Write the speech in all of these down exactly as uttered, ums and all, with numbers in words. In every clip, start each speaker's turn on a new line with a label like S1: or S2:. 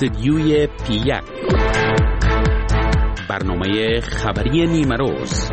S1: استدیوی پی یک، برنامه خبری نیمروز.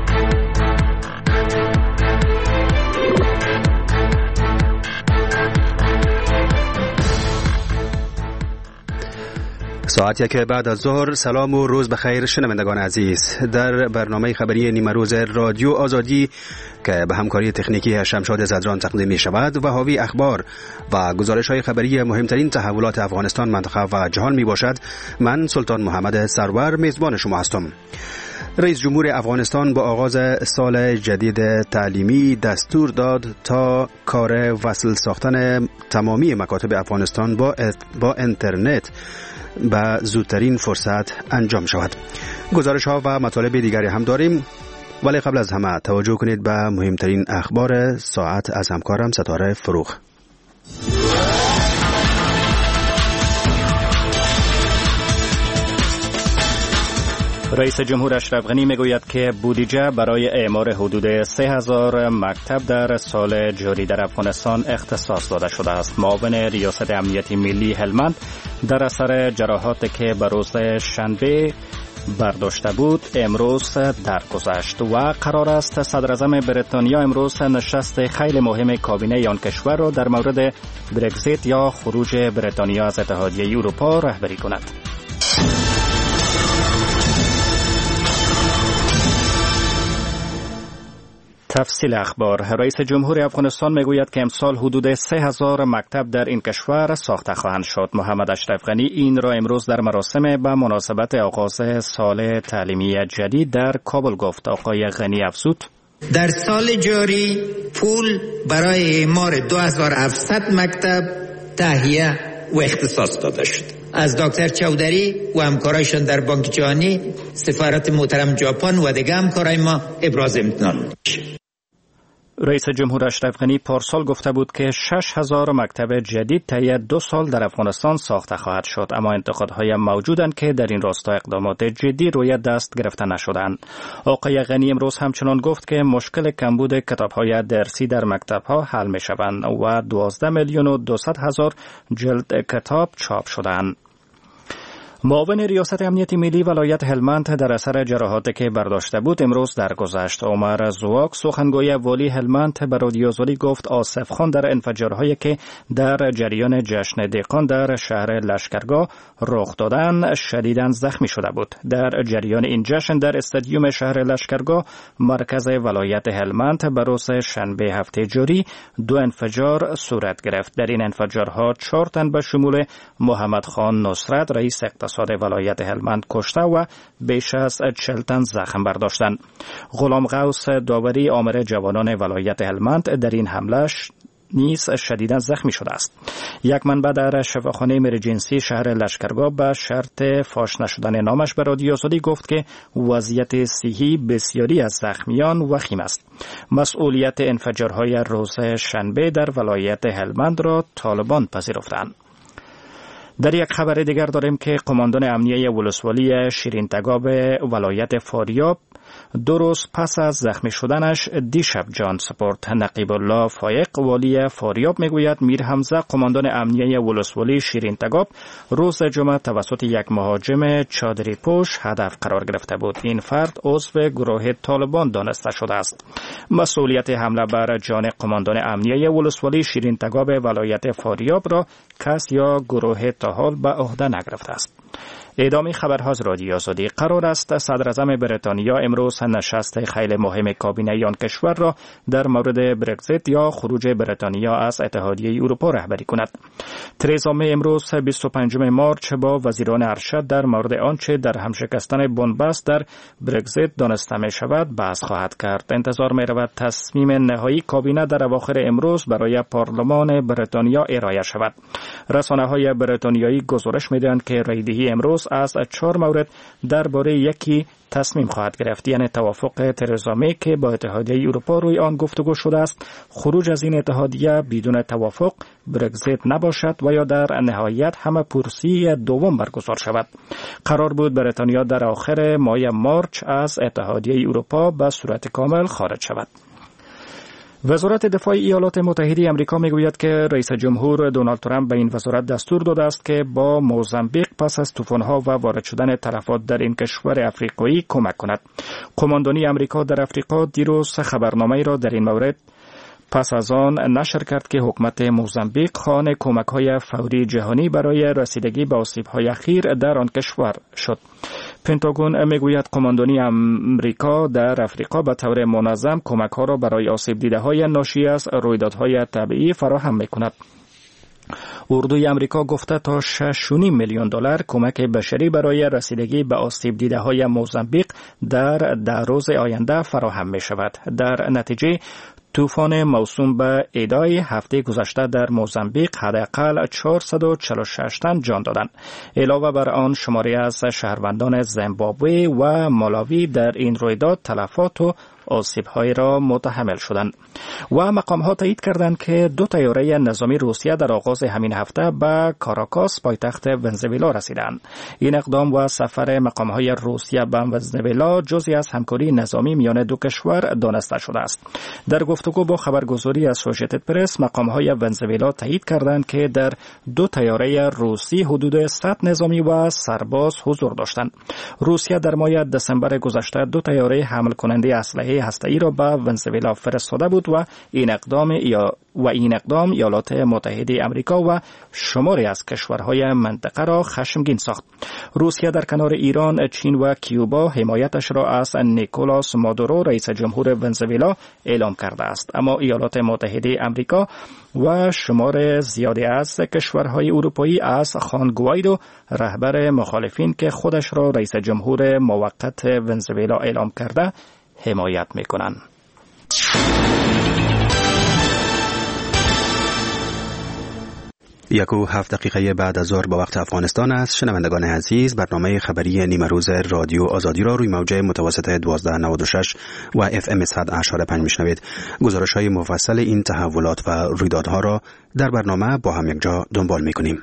S2: ساعت یک بعد از ظهر. سلام و روز بخیر شنوندگان عزیز. در برنامه خبری نیمروز رادیو آزادی که به همکاری تکنیکی شمشاد زدران تقدیم می شود و حاوی اخبار و گزارش های خبری مهمترین تحولات افغانستان، منطقه و جهان می باشد، من سلطان محمد سرور میزبان شما هستم. رئیس جمهور افغانستان با آغاز سال جدید تعلیمی دستور داد تا کار وصل ساختن تمامی مکاتب افغانستان با با اینترنت به زودترین فرصت انجام شود. گزارش ها و مطالب دیگری هم داریم، ولی قبل از همه توجه کنید به مهمترین اخبار ساعت از همکارم ستاره فروخ.
S3: رئیس جمهور اشرف غنی میگوید که بودجه برای اعمار حدود سه هزار مکتب در سال جاری در افغانستان اختصاص داده شده است. معاون ریاست امنیت ملی هلمند در اثر جراحاتی که به روز شنبه برداشته بود امروز درگذشت و قرار است صدر اعظم بریتانیا امروز نشست خیلی مهم کابینه آن کشور را در مورد برگزیت یا خروج بریتانیا از اتحادیه اروپا رهبری کند. تفصیل اخبار. رئیس جمهور افغانستان میگوید که امسال حدود سه هزار مکتب در این کشور ساخته خواهند شد. محمد اشرف غنی این را امروز در مراسم به مناسبت آغاز سال تعلیمی جدید در کابل گفت. آقای غنی افزود:
S4: در سال جاری پول برای اعمار دو هزار و هفتصد مکتب تهیه و اختصاص داده شد. از دکتر چودری و همکارایشان در بانک جهانی، سفارت محترم ژاپن و دیگر همکارای ما ابراز امتنان.
S3: رئیس جمهور اشرف غنی پارسال گفته بود که شش هزار مکتب جدید طی دو سال در افغانستان ساخته خواهد شد، اما انتقادهای موجودند که در این راستا اقدامات جدی روی دست گرفته نشدند. آقای غنی امروز همچنان گفت که مشکل کمبود کتاب‌های درسی در مکتب‌ها حل می‌شوند و دوازده میلیون و دویست هزار جلد کتاب چاپ شدند. معاون ریاست امنیت ملی ولایت هلمند در اثر جراحاتی که برداشته بود امروز درگذشت. عمر زواک سخنگوی والی هلمند به رادیو آزادی گفت آصف خان در انفجارهایی که در جریان جشن دهقان در شهر لشکرگاه رخ دادند شدیداً زخمی شده بود. در جریان این جشن در استادیوم شهر لشکرگاه مرکز ولایت هلمند به روز شنبه هفته جاری دو انفجار صورت گرفت. در این انفجارها چهار تن به شمول محمد خان نصرت رئیس اقتصاد ولایت هلمند کشته و بیش از چهل تن زخم برداشتند. غلام غوث داوری آمر جوانان ولایت هلمند در این حمله نیز شدیداً زخمی شده است. یک منبع در شفاخانه امرجنسی شهر لشکرگاه به شرط فاش نشدن نامش به رادیو آزادی گفت که وضعیت صحی بسیاری از زخمیان وخیم است. مسئولیت انفجارهای روز شنبه در ولایت هلمند را طالبان پذیرفتند. در یک خبر دیگر داریم که قماندان امنیه ولسوالی شیرین تگاب ولایت فاریاب دو روز پس از زخمی شدنش دیشب جان سپرد. نقیب الله فایق والی فاریاب میگوید میر حمزه قماندان امنیه ولسوالی شیرین تگاب روز جمعه توسط یک مهاجم چادری پوش هدف قرار گرفته بود. این فرد عضو گروه طالبان دانسته شده است. مسئولیت حمله بر جان قماندان امنیه ولسوالی شیرین تگاب ولایت فاریاب را کس یا گروه تا حال به عهده نگرفته است. ادامه خبرها از رادیو آزادی. قرار است صدر اعظم بریتانیا امروز نشست خیلی مهم کابینه آن کشور را در مورد برگزیت یا خروج بریتانیا از اتحادیه اروپا رهبری کند. ترزا می امروز بیست و پنجم مارچ با وزیران ارشد در مورد آنچه در همشکستن بنبست در برگزیت دانسته می شود بحث خواهد کرد. انتظار می رود تصمیم نهایی کابینه در اواخر امروز برای پارلمان بریتانیا ارائه شود. رسانه های بریتانیایی گزارش می دهند که رایدهی امروز از چهار مورد درباره یکی تصمیم خواهد گرفت، یعنی توافق ترزا می که با اتحادیه اروپا روی آن گفتگو شده است خروج از این اتحادیه بدون توافق برگزیت نباشد و یا در نهایت همه پرسی دوم برگزار شود. قرار بود بریتانیا در آخر ماه مارچ از اتحادیه اروپا به صورت کامل خارج شود. وزارت دفاع ایالات متحده آمریکا میگوید که رئیس جمهور دونالد ترامپ به این وزارت دستور داده است که با موزامبیق پس از طوفان‌ها و وارد شدن تلفات در این کشور افریقایی کمک کند. قماندانی آمریکا در افریقا دیروز خبرنامه‌ای را در این مورد پس از آن نشر کرد که حکومت موزامبیق خواهان کمک‌های فوری جهانی برای رسیدگی به آسیب‌های اخیر در آن کشور شد. پنتاگون میگوید قماندانی آمریکا در افریقا به طور منظم کمک‌ها را برای آسیب دیده‌های ناشی از رویدادهای طبیعی فراهم می‌کند. اردوی آمریکا گفته تا شش و نیم میلیون دلار کمک بشری برای رسیدگی به آسیب دیده‌های موزامبیق در ده روز آینده فراهم می‌شود. در نتیجه طوفان موسوم به ایدای هفته گذشته در موزامبیق حداقل چهارصد و چهل و شش تن جان دادند. علاوه بر آن شماری از شهروندان زیمبابوه و مالاوی در این رویداد تلفات و آسیب‌های را متحمل شدند. و مقام‌ها تایید کردند که دو طیاره نظامی روسیه در آغاز همین هفته به کاراکاس پایتخت ونزوئلا رسیدند. این اقدام و سفر مقام‌های روسیه به ونزوئلا جزئی از همکاری نظامی میان دو کشور دانسته شده است. در گفتگو با خبرگزاری اسوسییتد پرس، مقام‌های ونزوئلا تایید کردند که در دو طیاره روسی حدود صد نظامی و سرباز حضور داشتند. روسیه در ماه دسامبر گذشته دو طیاره حمل کننده اسلحه هسته‌ای را به ونزوئلا فرستاده بود و این اقدام یا و این اقدام ایالات متحده آمریکا و شماری از کشورهای منطقه را خشمگین ساخت. روسیه در کنار ایران، چین و کیوبا حمایتش را از نیکولاس مادورو رئیس جمهور ونزوئلا اعلام کرده است، اما ایالات متحده آمریکا و شمار زیادی از کشورهای اروپایی از خوان گوایدو رهبر مخالفین که خودش را رئیس جمهور موقت ونزوئلا اعلام کرده حمایت می‌کنند.
S2: یک و هفت دقیقه بعد از ظهر با وقت افغانستان است. شنوندگان عزیز، برنامه خبری نیمه روز رادیو آزادی را روی موجه متوسط دوازده نود و شش و اف ام صد و هشت ممیز پنج میشنوید. گزارش های مفصل این تحولات و رویدادها را در برنامه با هم یک جا دنبال میکنیم.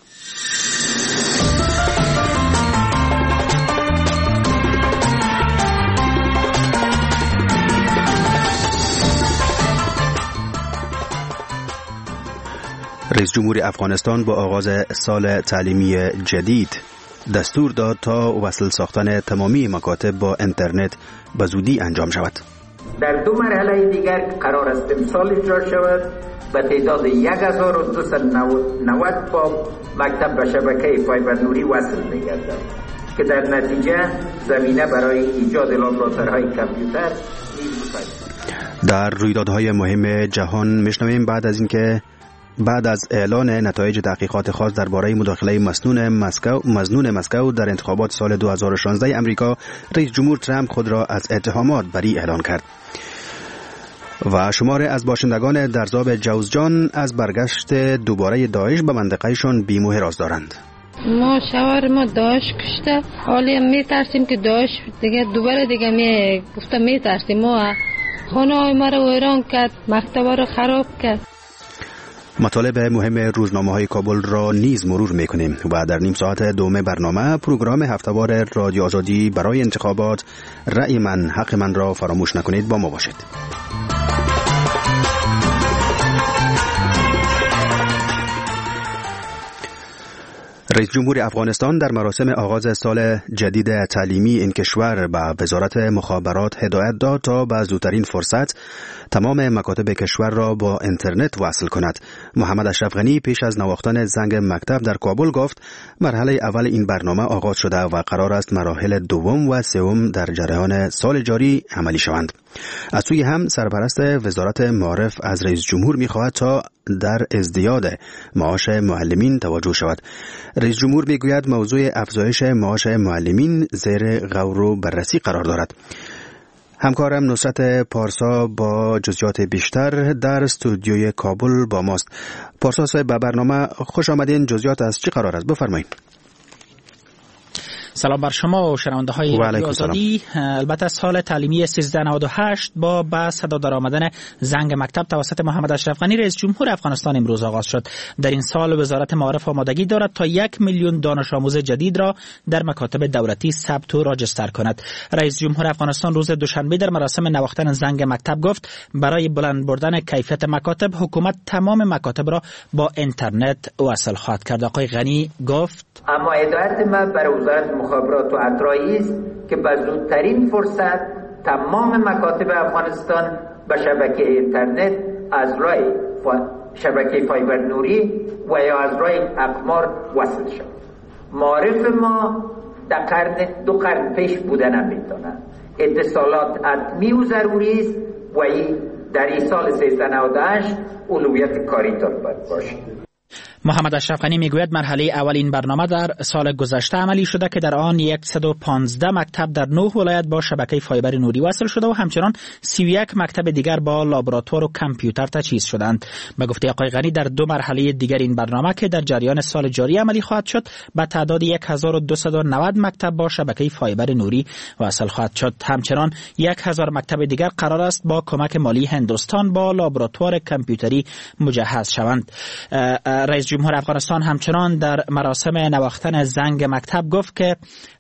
S2: رئیس جمهور افغانستان با آغاز سال تعلیمی جدید دستور داد تا وصل ساختن تمامی مکاتب با اینترنت به زودی انجام شود.
S4: در دو مرحله دیگر قرار است امسال اجرا شود به تعداد یک هزار و دویست و نود با مکتب به شبکه فایبر نوری وصل می‌گردد که در نتیجه زمینه برای ایجاد لابراتوارهای کامپیوتر نیز مساعد.
S2: در رویدادهای مهم جهان میشنویم بعد از اینکه بعد از اعلان نتایج تحقیقات خاص درباره مداخله مسنون مسکو مظنون مسکو در انتخابات سال دو هزار و شانزده امریکا، رئیس جمهور ترامپ خود را از اتهامات بری اعلان کرد. و شماری از باشندگان درزاب جوزجان از برگشت دوباره داعش به منطقهشان بیم و حراس دارند.
S5: ما شوهر ما داعش کشته، حالی میترسیم که داعش دیگه دوباره دیگه می گفته میترسیم. ما خانه ما رو ویران کرد، مکتب رو خراب کرد.
S2: مطالب مهم روزنامه‌های کابل را نیز مرور می‌کنیم و در نیم ساعت دوم برنامه پروگرام هفته‌وار رادیو آزادی برای انتخابات رأی من حق من را فراموش نکنید. با ما باشید. رئیس جمهور افغانستان در مراسم آغاز سال جدید تعلیمی این کشور به وزارت مخابرات هدایت داد تا به زودترین فرصت تمام مکاتب کشور را با اینترنت وصل کند. محمد اشرف غنی پیش از نواختن زنگ مکتب در کابل گفت مرحله اول این برنامه آغاز شده و قرار است مراحل دوم و سوم در جریان سال جاری عملی شوند. از سوی هم سرپرست وزارت معارف از رئیس جمهور می‌خواهد تا در ازدیاد معاش معلمین توجه شود. رئیس جمهور میگوید موضوع افزایش معاش معلمین زیر غور و بررسی قرار دارد. همکارم نصرت پارسا با جزئیات بیشتر در استودیوی کابل با ماست. پارسا صاحب، به برنامه خوش آمدین. جزئیات از چی قرار است؟ بفرمایید.
S6: سلام بر شما و شنونده های رادیو آزادی. البته سال تعلیمی سیزده نود و هشت با به صدا در آمدن زنگ مکتب توسط محمد اشرف غنی رئیس جمهور افغانستان امروز آغاز شد. در این سال وزارت معارف آمادگی دارد تا یک میلیون دانش آموز جدید را در مکاتب دولتی ثبت و راجستر کند. رئیس جمهور افغانستان روز دوشنبه در مراسم نواختن زنگ مکتب گفت برای بلند بردن کیفیت مکاتب حکومت تمام مکاتب را با اینترنت وصل خواهد کرد. آقای غنی گفت
S4: اما هدایت ما برای وزارت مخابرات و اطلاعاتی است که به زودترین فرصت تمام مکاتب افغانستان به شبکه اینترنت از راه شبکه فایبر نوری و یا از راه اقمار وصل شد. معارف ما در قرن دو قرن پیش بودن میتونه. اتصالات حتمی و ضروری است و این در این سال سیزده نود و هشت اولویت کاری باید باشه.
S6: محمد اشرف غنی میگوید مرحله اول این برنامه در سال گذشته عملی شده که در آن صد و پانزده مکتب در نه ولایت با شبکه فایبر نوری وصل شده و همچنان سی و یک مکتب دیگر با لابراتوار و کامپیوتر تجهیز شدند. به گفته آقای غنی در دو مرحله دیگر این برنامه که در جریان سال جاری عملی خواهد شد به تعداد هزار و دویست و نود مکتب با شبکه فایبر نوری وصل خواهد شد. همچنان هزار مکتب دیگر قرار است با کمک مالی هندوستان با لابراتوار کامپیوتری مجهز شوند. رئیس جمهور افغانستان همچنان در مراسم نواختن زنگ مکتب گفت که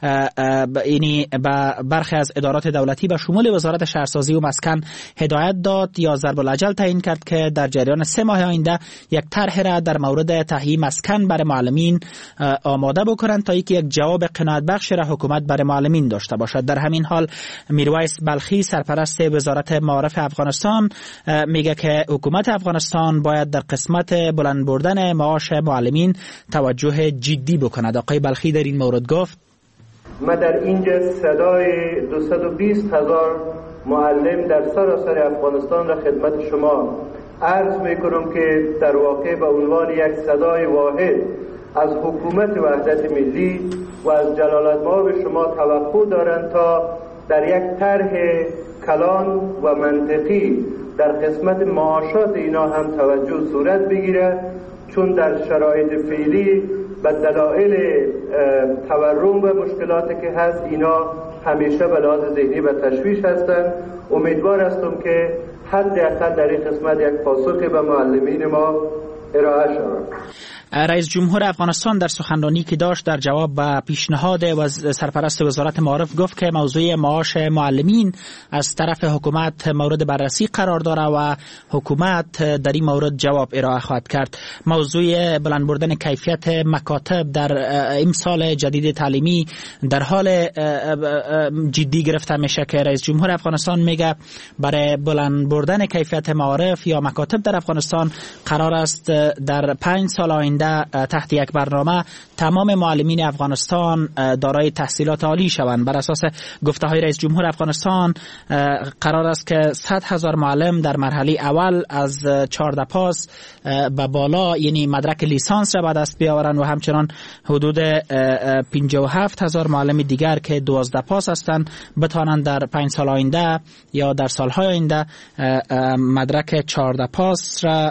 S6: اینی به برخی از ادارات دولتی به شمول وزارت شهرسازی و مسکن هدایت داد یا ضرب الاجل تعیین کرد که در جریان سه ماه آینده یک طرح را در مورد تهیه مسکن برای معلمین آماده بکنند تا اینکه یک جواب قناعت بخش را حکومت برای معلمین داشته باشد. در همین حال میرویس بلخی سرپرست وزارت معارف افغانستان میگه که حکومت افغانستان باید در قسمت بلند بردن معاش معلمین توجه جدی بکند. آقای بلخی در این مورد گفت
S7: ما در اینجا صدای دویست و بیست هزار معلم در سراسر افغانستان را خدمت شما عرض میکنم که در واقع به عنوان یک صدای واحد از حکومت وحدت ملی و از جلالت‌مآب شما توقع دارند تا در یک طرح کلان و منطقی در قسمت معاشات اینا هم توجه صورت بگیرد، چون در شرایط فعلی به دلایل تورم و مشکلاتی که هست اینا همیشه به لحاظ ذهنی و تشویش هستند. امیدوار هستم که حداقل در این قسمت یک پاسخی به معلمین ما ارائه شود.
S6: رئیس جمهور افغانستان در سخنرانی که داشت در جواب به پیشنهاد سرپرست وزارت معارف گفت که موضوع معاش معلمین از طرف حکومت مورد بررسی قرار داره و حکومت در این مورد جواب ارائه خواهد کرد. موضوع بلند بردن کیفیت مکاتب در این سال جدید تعلیمی در حال جدی گرفته میشه که رئیس جمهور افغانستان میگه برای بلند بردن کیفیت معارف یا مکاتب در افغانستان قرار است در پنج سال آینده تحت یک برنامه تمام معلمین افغانستان دارای تحصیلات عالی شوند. بر اساس گفته های رئیس جمهور افغانستان قرار است که صد هزار معلم در مرحله اول از چهارده پاس به بالا یعنی مدرک لیسانس را به دست بیاورند و همچنان حدود پنجاه و هفت هزار معلم دیگر که دوازده پاس هستند بتوانند در پنج سال آینده یا در سالهای آینده مدرک چهارده پاس را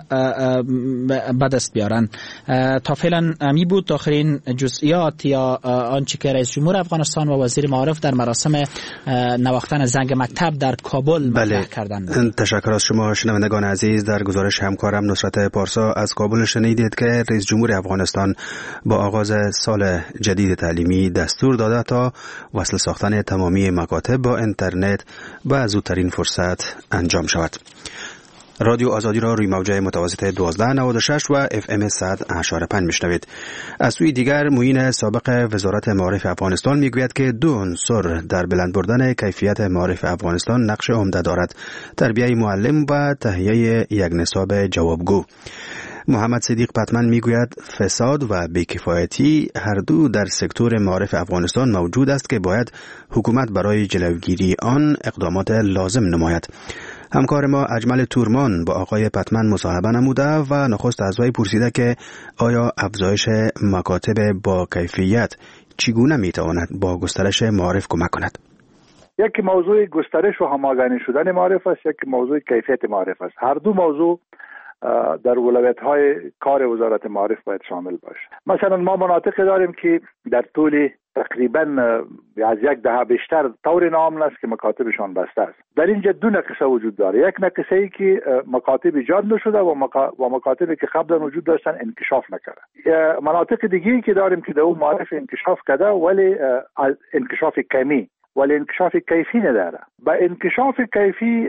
S6: به دست بیارند. تا فعلا می بود آخرین جزئیات یا آنچه که رئیس جمهور افغانستان و وزیر معارف در مراسم نواختن زنگ مکتب در کابل مطرح کردند.
S2: تشکر از شما شنوندگان عزیز. در گزارش همکارم نصرت پارسا از کابل شنیدید که رئیس جمهور افغانستان با آغاز سال جدید تعلیمی دستور داده تا وصل ساختن تمامی مکاتب با اینترنت و زودترین فرصت انجام شود. رادیو آزادی را روی موجه متوسط دوازده نود و شش و اف ام صد و پنج میشنوید. از سوی دیگر معین سابق وزارت معارف افغانستان میگوید که دو عنصر در بلند بردن کیفیت معارف افغانستان نقش عمده دارد: تربیت معلم و تهیه یک نصاب جوابگو. محمد صدیق پتمن میگوید فساد و بیکفایتی هر دو در سکتور معارف افغانستان موجود است که باید حکومت برای جلوگیری آن اقدامات لازم نماید. همکار ما اجمل تورمان با آقای پتمن مصاحبه نموده و نخست از وی پرسیده که آیا افزایش مکاتب با کیفیت چگونه میتواند با گسترش معارف کمک کند؟
S8: یک موضوع گسترش و هماهنگ شدن معارف است، یک موضوع کیفیت معارف است. هر دو موضوع در اولویت‌های کار وزارت معارف باید شامل باشه. مثلا ما مناطق داریم که در طول تقریبا از یک دهه بیشتر طور نام است که مکاتبشان بسته است. در اینجا دو نقصه وجود داره. یک نقصه ای که مکاتب ایجاد نشده و, مکا... و مکاتبی که قبلا وجود داشتن انکشاف نکرده. مناطق دیگه که داریم که در اون معارف انکشاف کرده ولی انکشاف کمی ولی انکشاف کیفی نداره. با انکشاف کیفی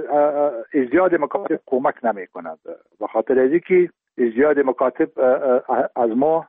S8: ازدیاد مکاتب کمک نمی کند. به خاطر از اینکه ازدیاد مکاتب از ما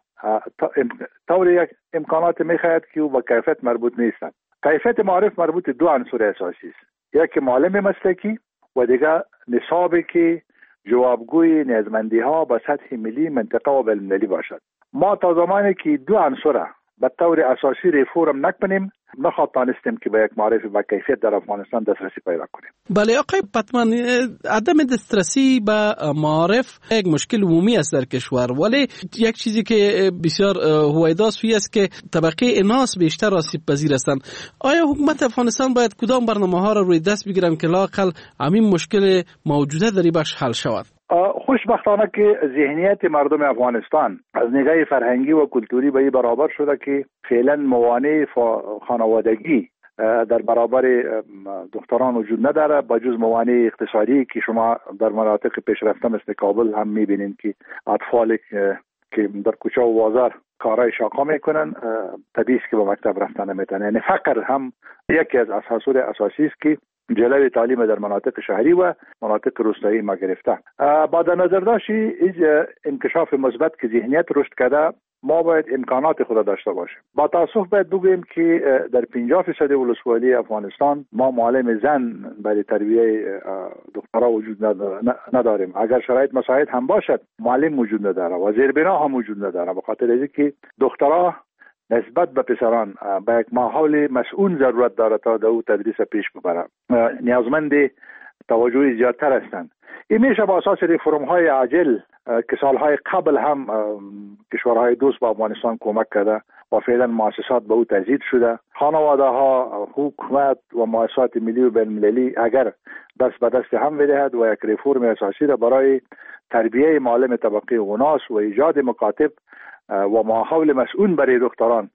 S8: طور یک امکانات میخواهد که او با کیفیت مربوط نیستند. کیفیت معارف مربوط دو عنصر اساسی است. یک معلم مسلکی و دیگر نصابی که جوابگوی نیازمندی ها با سطح ملی، منطقه و بین‌المللی باشد. ما تا زمانی که دو عنصر به طور اساسی ریفورم نکنیم نخواهد تانستیم که به یک معارف با کیفیت در افغانستان دسترسی پیدا کنیم.
S9: بله آقای پتمن، عدم دسترسی به معارف یک مشکل عمومی است در کشور، ولی یک چیزی که بسیار هویداست است که طبقه اناس بیشتر آسیب پذیر هستند. آیا حکومت افغانستان باید کدام برنامه ها را روی دست بگیرن که لااقل همین مشکل موجوده در این بخش حل شود؟
S8: خوشبختانه که ذهنیت مردم افغانستان از نگاه فرهنگی و کلتوری به این برابر شده که فعلا موانع خانوادگی در برابر دختران وجود نداره، با جز موانع اقتصادی که شما در مناطق پیشرفته مثل کابل هم میبینید که اطفال که در کوچه و بازار کارهای شاقا میکنن طبیعی است که به مکتب رفتن نمیتونن. یعنی فقر هم یکی از عناصر اساسی است که جلوی تعلیم در مناطق شهری و مناطق روستایی ما گرفته. با در نظر داشتی این انکشاف مثبت که ذهنیت رشد کرده، ما باید امکانات خود داشته باشیم. با تاسف باید بگوییم که در پنجاه فیصد ولسوالی افغانستان ما معلم زن برای تربیت دخترها وجود نداریم. اگر شرایط مساعد هم باشد معلم وجود نداره و زیربنا هم وجود نداره. به خاطر اینکه دخترها نسبت به پسران به یک ماحول مسئول ضرورت داره تا در او تدریس پیش ببره. نیازمند توجه زیادتر هستند. این میشه با اساس ریفرم های عاجل که سالهای قبل هم کشورهای دوست با افغانستان کمک کرده و فعلا مؤسسات به او تزیید شده. خانواده ها، حکومت و مؤسسات ملی و بین المللی اگر دست به دست هم بدهد و یک ریفرم اساسی را برای تربیه معلم طبقه اوناس و ایجاد مکاتب و ماحول مسئول برای دختران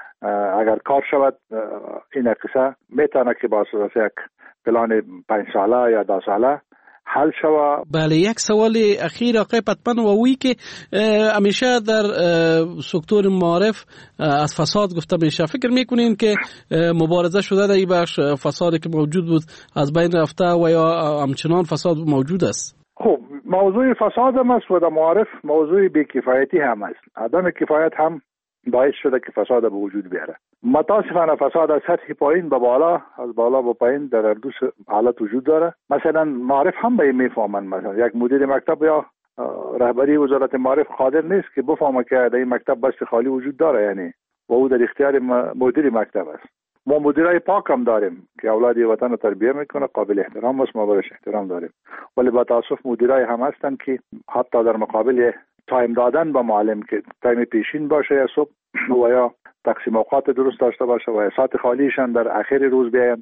S8: اگر کار شود، این قصه میتونه که با اساس یک پلان پنج ساله یا ده ساله حل شود.
S9: بله، یک سوال اخیر آقای پتمن و وی که همیشه در سکتور معارف از فساد گفته میشه، فکر میکنین که مبارزه شده در این بخش فسادی که موجود بود از بین رفته و یا همچنان فساد موجود است؟
S8: خب موضوع فساد هم است و در معارف موضوع بی‌کفایتی هم است. عدم کفایت هم باعث شده که فساد به وجود بیاره. متاسفانه فساد از سطح پایین به بالا، از بالا به پایین در دو حالت وجود داره. مثلا معارف هم به این میفهمن، مثلا یک مدیر مکتب یا رهبری وزارت معارف قادر نیست که بفهمه که در این مکتب بست خالی وجود داره، یعنی و او در اختیار مدیر مکتب است. ما مدیرای پاک هم داریم که اولاد وطن رو تربیت میکنه، قابل احترام است، ما برش احترام داریم، ولی با تاسف مدیرای هم هستن که حتی در مقابل تایم دادن به معلم که تایم پیشین باشه یا صبح و یا تقسیم اوقات درست داشته باشه و ساعت خالیشان در آخر روز بیاین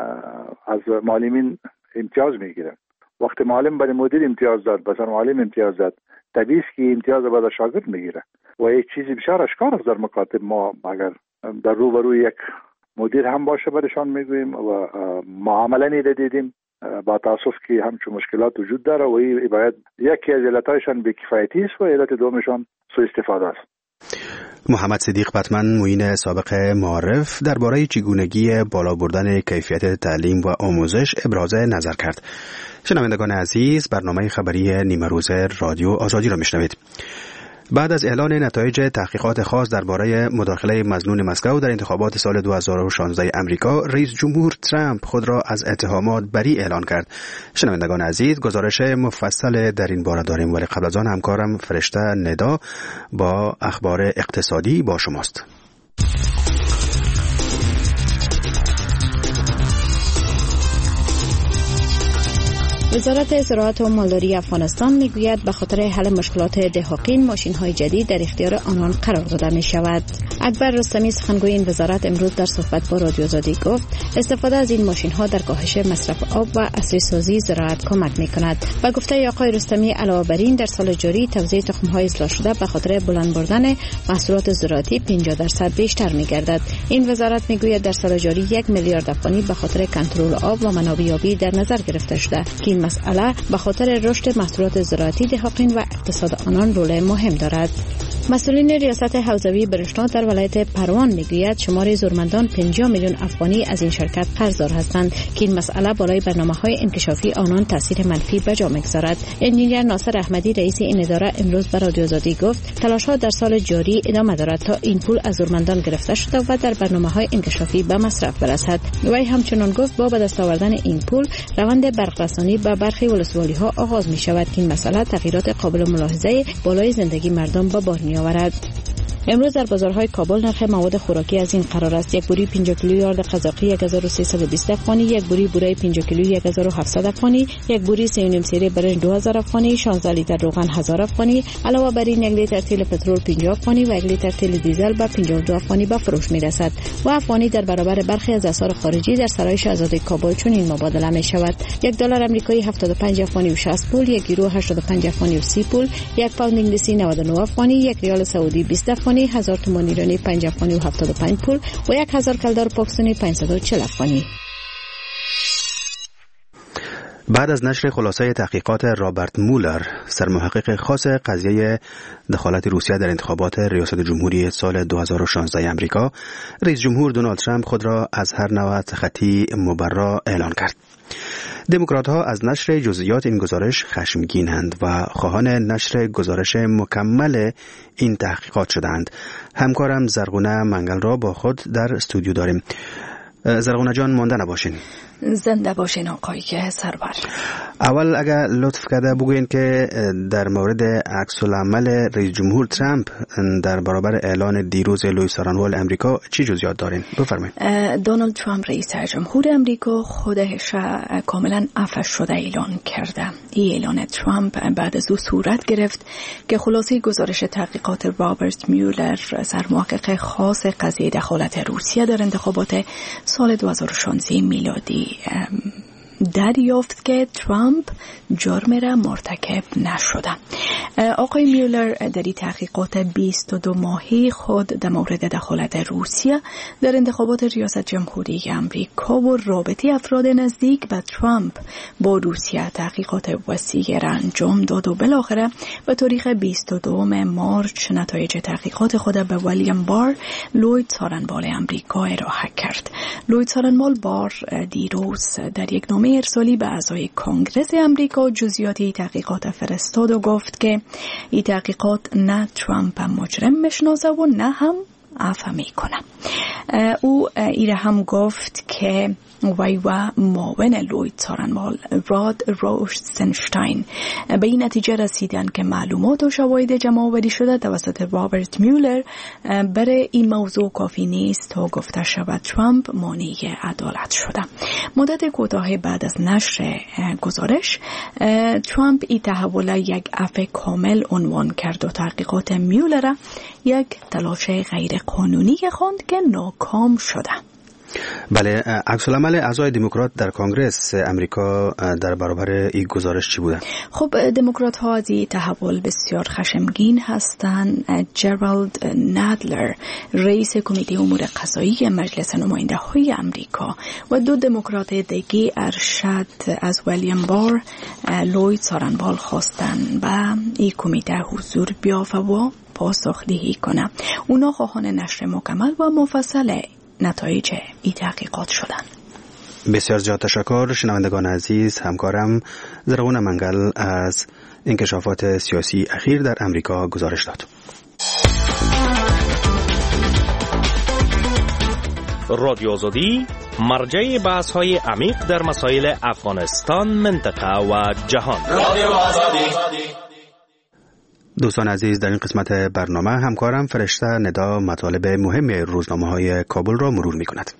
S8: از معلمین امتیاز میگیرن. وقتی معلم برای مدیر امتیاز داد، مثلا معلم امتیاز داد، طبیعی است که امتیاز بعد شاگرد میگیره و یک چیزی بسیار آشکار است در مکاتب. ما اگر در روبروی یک مدیر هم باشه برشان میگوییم و معامله نیده دیدیم، با تاسف که همچون مشکلات وجود داره و این باید یکی از علتایشان بی‌کفایتی است و علت دومشان سوء استفاده است.
S2: محمد صدیق پتمن، معین سابق معارف، درباره چگونگی بالا بردن کیفیت تعلیم و آموزش ابراز نظر کرد. شنوندگان عزیز، برنامه خبری نیمه روز رادیو آزادی را میشنوید. بعد از اعلان نتایج تحقیقات خاص درباره مداخله مظنون مسکو در انتخابات سال دو هزار و شانزده امریکا، رئیس جمهور ترامپ خود را از اتهامات بری اعلان کرد. شنوندگان عزیز، گزارش مفصل در این باره داریم، ولی قبل از آن همکارم فرشته ندا با اخبار اقتصادی با شماست.
S10: وزارت زراعت و مالداری افغانستان میگوید به خاطر حل مشکلات دهاقین ماشین‌های جدید در اختیار آنان قرار داده می شود. اکبر رستمی سخنگوی این وزارت امروز در صحبت با رادیو آزادی گفت استفاده از این ماشین‌ها در کاهش مصرف آب و عصری سازی زراعت کمک می‌کند. و گفته آقای رستمی علاوه بر این در سال جاری توزیع تخم‌های اصلاح شده به خاطر بلند بردن محصولات زراعتی پنجاه درصد بیشتر می‌گردد. این وزارت میگوید در سال جاری یک میلیارد افغانی به خاطر کنترل آب و منابع آبی در نظر گرفته شده که این مسئله به خاطر رشد محصولات زراعتی دهاقین و اقتصاد آنان رول مهم دارد. مسئولین ریاست حوزوی برشنا در ولایت پروان میگوید شمار زورمندان پنجاه میلیون افغانی از این شرکت قرضدار هستند که این مسئله بالای برنامه‌های انکشافی آنان تاثیر منفی به جا می‌گذارد. انجینیر ناصر احمدی رئیس این اداره امروز به رادیو آزادی گفت تلاش‌ها در سال جاری ادامه دارد تا این پول از زورمندان گرفته شده و در برنامه‌های انکشافی به مصرف برسد. وی همچنان گفت با به دست آوردن این پول روند برق‌رسانی به برخی ولسوالی‌ها آغاز می‌شود که این مسئله تغییرات قابل ملاحظه بالای زندگی مردم به بار می‌آورد. امروز در بازارهای کابل نرخ مواد خوراکی از این قرار است: یک بوری پنجاه کیلویی آرد قزاقی یک هزار و سیصد و بیست افغانی، یک بوری بوره پنجاه کیلویی یک هزار و هفتصد افغانی، یک بوری سه و نیم سری برنج دو هزار افغانی، شانزده لیتر روغن هزار افغانی. علاوه بر این یک لیتر تیل پترول پنجاه افغانی و یک لیتر تیل دیزل به پنجاه و دو افغانی به فروش می‌رسد و افغانی در برابر برخی از اسعار خارجی در سرای شاهزاده کابل چنین مبادله می‌شود: یک دلار آمریکایی هفتاد و پنج افغانی و شصت پول، یک یورو هشتاد و پنج افغانی و سی پول، یک پوند انگلیسی نود و نه افغانی، یک ریال سعودی بیست افغانی، هزار تومان ایرانی پنج افغانی و هفتاد و پنج پول و یک هزار کلدار پاکستانی پانصد و چهل افغانی.
S2: بعد از نشر خلاصه تحقیقات رابرت مولر، سرمحقق خاص قضیه دخالت روسیه در انتخابات ریاست جمهوری سال دو هزار و شانزده امریکا، رئیس جمهور دونالد ترامپ خود را از هر نوع خطی مبرا اعلان کرد. دموکرات‌ها از نشر جزئیات این گزارش خشمگینند و خواهان نشر گزارش مکمل این تحقیقات شدند. همکارم زرغونه منگل را با خود در استودیو داریم. زرغونه جان، مانده نباشین.
S11: زنده باشین آقای که سرور.
S2: اول اگر لطف کرده بگوین که در مورد عکس العمل رئیس جمهور ترامپ در برابر اعلان دیروز لوئیس آرانوال امریکا چی جزئیات دارین؟ بفرمایید.
S11: دونالد ترامپ رئیس جمهور امریکا خودش کاملا عفو شده اعلان کرده. این اعلان ترامپ بعد از او صورت گرفت که خلاصه گزارش تحقیقات رابرت میولر، سرمحقق خاص قضیه دخالت روسیه در انتخابات سال دو هزار و شانزده میلادی دریافت که ترامپ جرم را مرتکب نشده. آقای میولر در این تحقیقات بیست و دو ماهی خود در مورد دخالت روسیه در انتخابات ریاست جمهوری امریکا و رابطه افراد نزدیک به ترامپ با روسیه تحقیقات وسیعی را انجام داد و بالاخره به تاریخ بیست و دوم مارچ نتایج تحقیقات خود به ویلیام بار، لوید سارنوال امریکا ارائه کرد. لوید سارنوال بار دیروز در یک نامه ارسالی به اعضای کنگره امریکا جزئیات تحقیقات فرستاد و گفت که این تحقیقات نه ترامپ مجرم میشناسه و نه هم عفو میکنه. او ایره هم گفت که وی و معاون لوید سارنوال راد روزنشتاین به این نتیجه رسیدن که معلومات و شواهد جمع آوری شده توسط رابرت میولر برای این موضوع کافی نیست تا گفته شود ترامپ مانع عدالت شده. مدت کوتاه بعد از نشر گزارش، ترامپ این تحول یک عفو کامل عنوان کرد و تحقیقات میولر یک تلاش غیر قانونی خواند که ناکام شده.
S2: بله، عکس العمل اعضای دموکرات در کنگره امریکا در برابر این گزارش چی بوده؟
S11: خب دموکرات ها از این تحول بسیار خشمگین هستند. جرالد نادلر رئیس کمیته امور قضایی مجلس نماینده های امریکا و دو دموکرات دیگه ارشد از ویلیام بار، لوید سارنوال خواستند و این کمیته حضور بیافته و پاسخدهی کنه. اونا خواهان نشر مکمل و مفصل نتایج این تحقیقات شدن.
S2: بسیار زیاد تشکر. شنوندگان عزیز، همکارم زرغونه منگل از انکشافات سیاسی اخیر در امریکا گزارش داد.
S1: رادیو آزادی مرجع بحث‌های عمیق در مسائل افغانستان، منطقه و جهان. رادیو آزادی.
S2: دوستان عزیز، در این قسمت برنامه همکارم فرشته ندا مطالب مهم روزنامه‌های کابل را مرور می‌کند.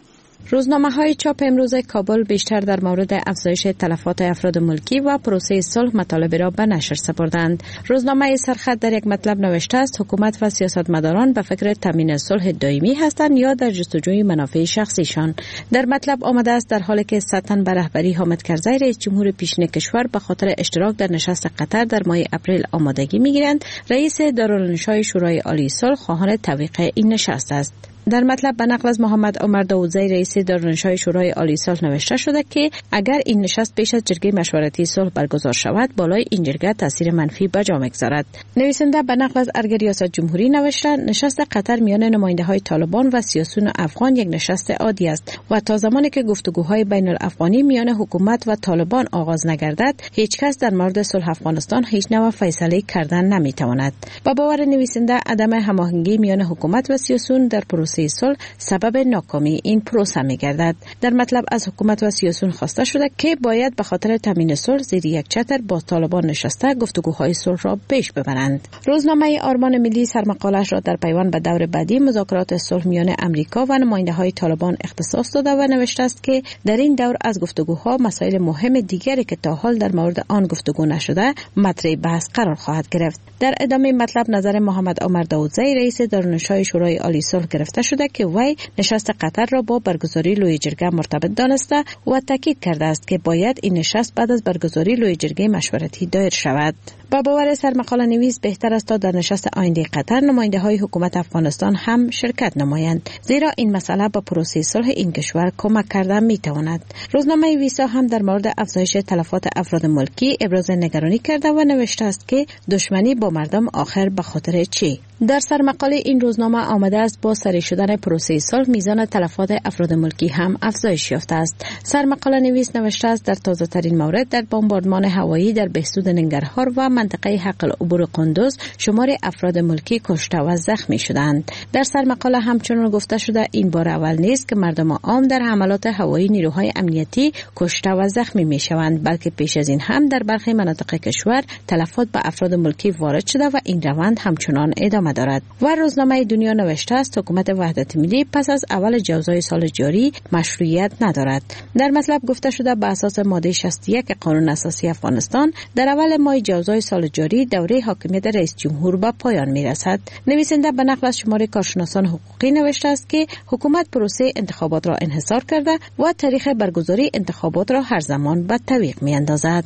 S10: روزنامه‌های چاپ امروز کابل بیشتر در مورد افزایش تلفات افراد ملکی و پروسه صلح مطالب را به نشر سپردند. روزنامه سرخط در یک مطلب نوشته است حکومت و سیاستمداران به فکر تامین صلح دائمی هستند یا در جستجوی منافع شخصیشان. در مطلب آمده است در حالی که سطحاً به رهبری حامد کرزی رئیس جمهور پیشین کشور به خاطر اشتراک در نشست قطر در ماه اپریل آمادگی می‌گیرند، رئیس دارالانشای شورای عالی صلح خواهان توقیع این نشست است. در مطلب به نقل از محمد عمر داودزی رئیس دارالانشای شورای عالی صلح نوشته شده که اگر این نشست پیش از جرگه مشورتی صلح برگزار شود بالای این جرگه تاثیر منفی به جا می‌گذارد. نویسنده به نقل از ارگ ریاست جمهوری نوشته نشست قطر میان نماینده‌های طالبان و سیاسیون افغان یک نشست عادی است و تا زمانی که گفتگوهای بین الافغانی میان حکومت و طالبان آغاز نگردد هیچ کس در مورد صلح افغانستان هیچ نوع فیصله کردن نمی‌تواند. با باور نویسنده عدم هماهنگی میان حکومت و سیاسیون در پروسه صلح سبب ناکامی این پروسه می‌گردد. در مطلب از حکومت و سیاسیون خواسته شده که باید به خاطر تامین صلح زیر یک چتر با طالبان نشسته گفتگوهای صلح را پیش ببرند. روزنامه آرمان ملی سرمقاله‌اش را در پیوند به دور بعدی مذاکرات صلح میان امریکا و نماینده‌های طالبان اختصاص داده و نوشته است که در این دور از گفتگوها مسائل مهم دیگری که تا حال در مورد آن گفتگو نشده مطرح بحث قرار خواهد گرفت. در ادامه مطلب نظر محمد عمر داودزی رئیس دارالانشای شورای عالی صلح گرفته شده که وی نشست قطر را با برگزاری لوی جرگه مرتبط دانسته و تاکید کرده است که باید این نشست بعد از برگزاری لوی جرگه مشورتی دایر شود. با باور سرمقاله نویس بهتر است تا در نشست آینده قطر نماینده های حکومت افغانستان هم شرکت نمایند، زیرا این مسئله با پروسه صلح این کشور کمک کرده می تواند. روزنامه ویسا هم در مورد افزایش تلفات افراد ملکی ابراز نگرانی کرده و نوشته است که دشمنی با مردم آخر به خاطر چی؟ در سرمقاله این روزنامه آمده است با سری شدن پروسه صلح میزان تلفات افراد ملکی هم افزایش یافته است. سرمقاله نویس نوشته است در تازه ترین مورد در بمباردمان هوایی در بهسود ننگرهار و منطقه حق العبور قندوز شمار افراد ملکی کشته و زخمی شدند. در سرمقاله همچنان گفته شده این بار اول نیست که مردم عام در حملات هوایی نیروهای امنیتی کشته و زخمی می شوند، بلکه پیش از این هم در برخی مناطق کشور تلفات به افراد ملکی وارد شده و این روند همچنان ادامه دارد. و روزنامه دنیا نوشته است حکومت وحدت ملی پس از اول جوزای سال جاری مشروعیت ندارد. در مطلب گفته شده به اساس ماده شصت و یک قانون اساسی افغانستان در اول ماه جوزای سال جاری دوره حاکمیت رئیس جمهور به پایان می رسد. نویسنده به نقل از شمار کارشناسان حقوقی نوشته است که حکومت پروسه انتخابات را انحصار کرده و تاریخ برگزاری انتخابات را هر زمان به تعویق می اندازد.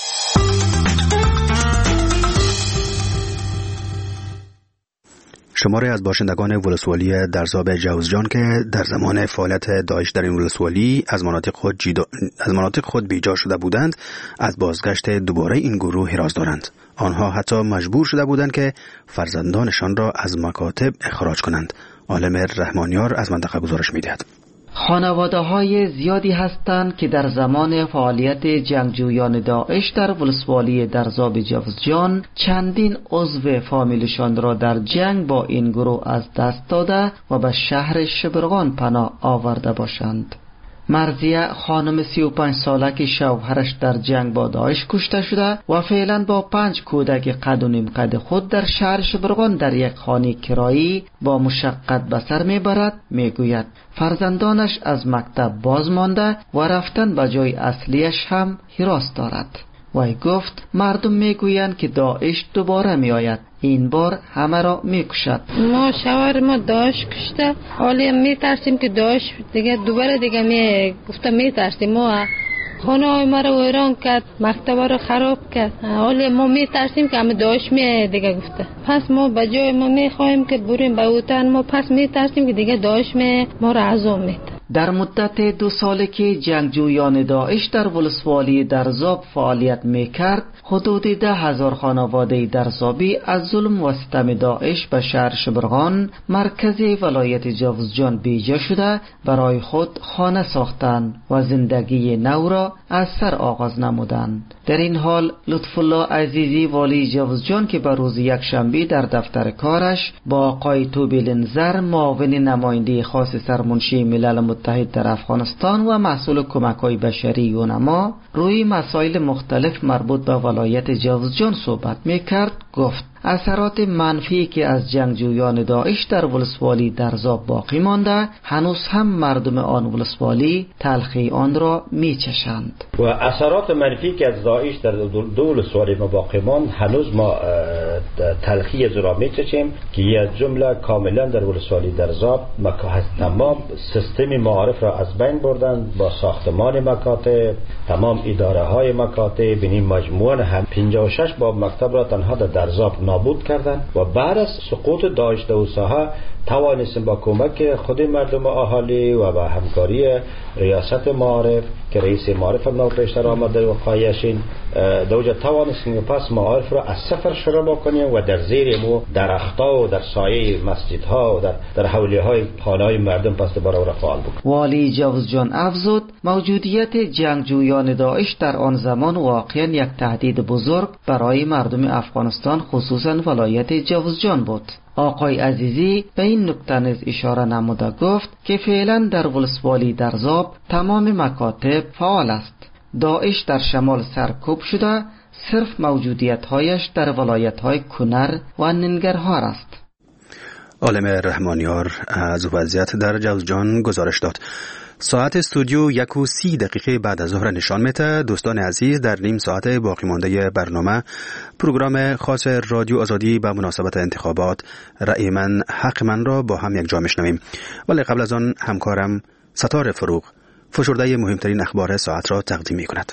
S2: شماری از باشندگان ولسوالی درزاب جوزجان که در زمان فعالیت داعش در این ولسوالی از مناطق خود جیدا... از مناطق خود بیجا شده بودند از بازگشت دوباره این گروه حراس دارند. آنها حتی مجبور شده بودند که فرزندانشان را از مکاتب اخراج کنند. عالم رحمانیار از منطقه گزارش می‌دهد.
S12: خانواده‌های زیادی هستند که در زمان فعالیت جنگجویان داعش در ولسوالی درزاب جوزجان چندین عضو فامیلشان را در جنگ با این گروه از دست داده و به شهر شبرغان پناه آورده باشند. مرضیه خانم سی و پنج ساله که شوهرش در جنگ با داعش کشته شده و فعلا با پنج کودک قد و نیم قد خود در شهر شبرغان در یک خانه کرایی با مشقت به سر میبرد، میگوید فرزندانش از مکتب باز مانده و رفتن به جای اصلیش هم حراس دارد. وی گفت مردم میگویند که داعش دوباره میآید، این بار همه را میکشد.
S5: ما شوهر ما داعش کشته، حالی میترسیم که داعش دیگه دوباره دیگه می گفته میترسیم. ما خانه ما رو ویران کرد، مکتب رو خراب کرد، حالی ما میترسیم که همه داعش می دیگه گفته. پس ما به جای ما میخوایم که بریم به وطن ما، پس میترسیم که دیگه داعش می ما رو عذاب میده.
S12: در مدت دو ساله که جنگجویان داعش در ولسوالی درزاب فعالیت میکرد، حدود ده هزار خانواده درزابی از ظلم و ستم داعش به شهر شبرغان مرکز ولایت جوزجان بیجا شده برای خود خانه ساختند و زندگی نو را از سر آغاز نمودند. در این حال لطف الله عزیزی والی جوزجان که به روز یکشنبه در دفتر کارش با آقای توبیل نظر معاون نماینده خاص سرمنشی ملل متحد در افغانستان و مسئول کمک‌های بشری یونما روی مسائل مختلف مربوط به ولایت جوزجان صحبت می‌کرد، گفت اثرات منفی که از جنگجویان داعش در ولسوالی درزاب باقی مانده، هنوز هم مردم آن ولسوالی تلخی آن را میچشند.
S13: و اثرات منفی که از داعش در دو ولسوالی ما باقی ماند، هنوز ما تلخی از را میچشیم که یک جمله کاملا در ولسوالی درزاب تمام سیستم معارف را از بین بردن، با ساختمان مکاتب، تمام اداره های مکاتب، بینیم مجموعاً هم پنجاه و شش باب مکتب را تنها در درزاب نابود کردند و بعد از سقوط داعش در ساحه توانستیم با کمک خود مردم اهالی و با همکاری ریاست معارف که رئیس معارف هم نو پیشتر آمده و قایشین دوجه توانستیم پس معارف را از صفر شروع بکنیم و در زیر مو درختها و در سایه مسجدها و در در حوله های خانه های مردم پس برای را فعال بکنیم.
S12: والی جوزجان افزود موجودیت جنگجویان داعش در آن زمان واقعا یک تهدید بزرگ برای مردم افغانستان خصوصا ولایت جوزجان بود. آقای عزیزی به این نکته نیز اشاره نموده گفت که فعلا در ولسوالی درزاب تمام مکاتب فعال است. داعش در شمال سرکوب شده، صرف موجودیت‌هایش در ولایت‌های کنر و ننگرهار است.
S2: عالم رحمانیار از وضعیت در جوزجان گزارش داد. ساعت استودیو یک و سی دقیقه بعد از ظهر نشان میده. دوستان عزیز، در نیم ساعت باقی مانده برنامه پروگرام خاص رادیو آزادی به مناسبت انتخابات رأی من حق من را با هم یک جا میشنویم، ولی قبل از آن همکارم ستار فروغ فشرده مهمترین اخبار ساعت را تقدیم می کند.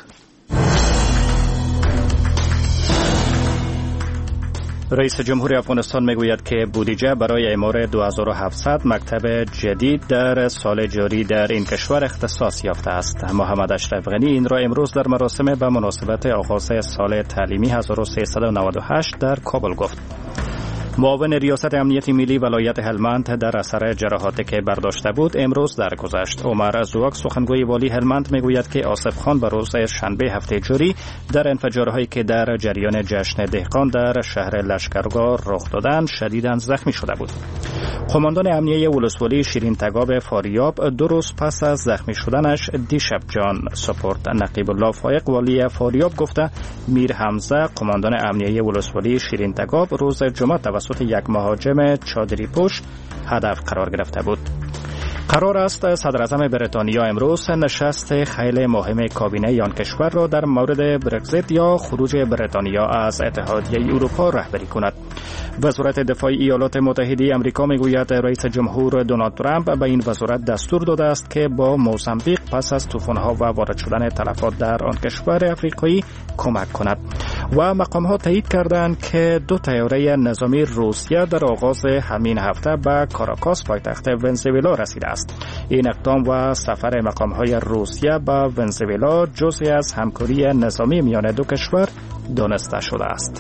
S3: رئیس جمهور افغانستان میگوید که بودجه برای اعمار دو هزار و هفتصد مکتب جدید در سال جاری در این کشور اختصاص یافته است. محمد اشرف غنی این را امروز در مراسم به مناسبت آغاز سال تعلیمی هزار و سیصد و نود و هشت در کابل گفت. معاون ریاست امنیت ملی ولایت هلمند در اثر جراحاتی که برداشته بود امروز درگذشت. عمر زواک سخنگوی والی هلمند میگوید که آصف خان به روز شنبه هفته جاری در انفجارهایی که در جریان جشن دهقان در شهر لشکرگاه رخ دادند شدیداً زخمی شده بود. قماندان امنیه ولسوالی شیرین تگاب فاریاب دو روز پس از زخمی شدنش دیشب جان سپرد. نقیب الله فایق والی فاریاب گفته میر حمزه قماندان امنیه ولسوالی شیرین تگاب روز جمعه توسط یک مهاجم چادری پوش هدف قرار گرفته بود. قرار است صدر اعظم بریتانیا امروز نشست خیلی مهم کابینه آن کشور را در مورد برگزیت یا خروج بریتانیا از اتحادیه اروپا رهبری کند. وزارت دفاع ایالات متحده آمریکا میگوید رئیس جمهور دونالد ترامپ به این وزارت دستور داده است که با موزامبیق پس از طوفان‌ها و وارد شدن تلفات در آن کشور افریقایی کمک کند. و مقام‌ها تایید کردند که دو طیاره نظامی روسیه در آغاز همین هفته به کاراکاس پایتخت ونزوئلا رسیده است. این اقدام و سفر مقام‌های روسیه به ونزوئلا جزئی از همکاری نظامی میان دو کشور دانسته شده است.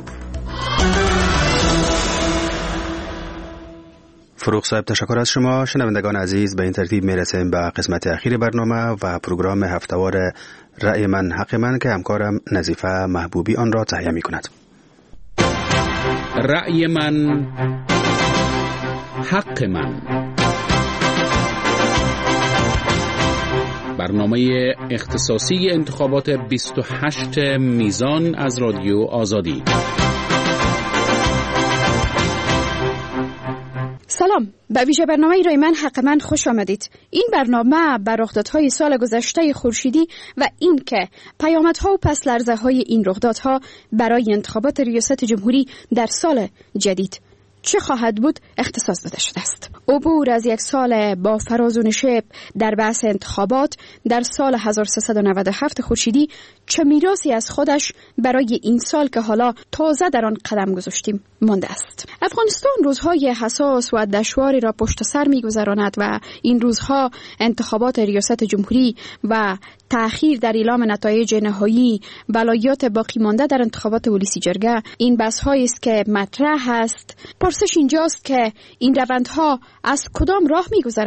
S2: فروغ صاحب تشکر از شما. شنوندگان عزیز، به این ترتیب میرسیم به قسمت اخیر برنامه و پروگرام هفته‌وار رأی من حق من که همکارم نظیفه محبوبی آن را تهیه می کند.
S14: رأی من حق من، برنامه اختصاصی انتخابات بیست و هشت میزان از رادیو آزادی.
S15: سلام، به ویژه برنامه رای من حق من خوش آمدید. این برنامه بر رخدادهای سال گذشته خورشیدی و این که پیامدها و پس لرزه های این رخدادها برای انتخابات ریاست جمهوری در سال جدید چه خواهد بود اختصاص داده شده است. عبور از یک سال با فراز و نشیب در بحث انتخابات در سال هزار و سیصد و نود و هفت خورشیدی چه میراثی از خودش برای این سال که حالا تازه در آن قدم گذاشتیم مانده است. افغانستان روزهای حساس و دشواری را پشت سر می‌گذراند و این روزها انتخابات ریاست جمهوری و تأخیر در اعلام نتایج نهایی، ولایات باقی مانده در انتخابات ولسی جرگه، این بحث‌هایی است که مطرح است. پرسش اینجاست که این روندها از کدام راه می‌گذرد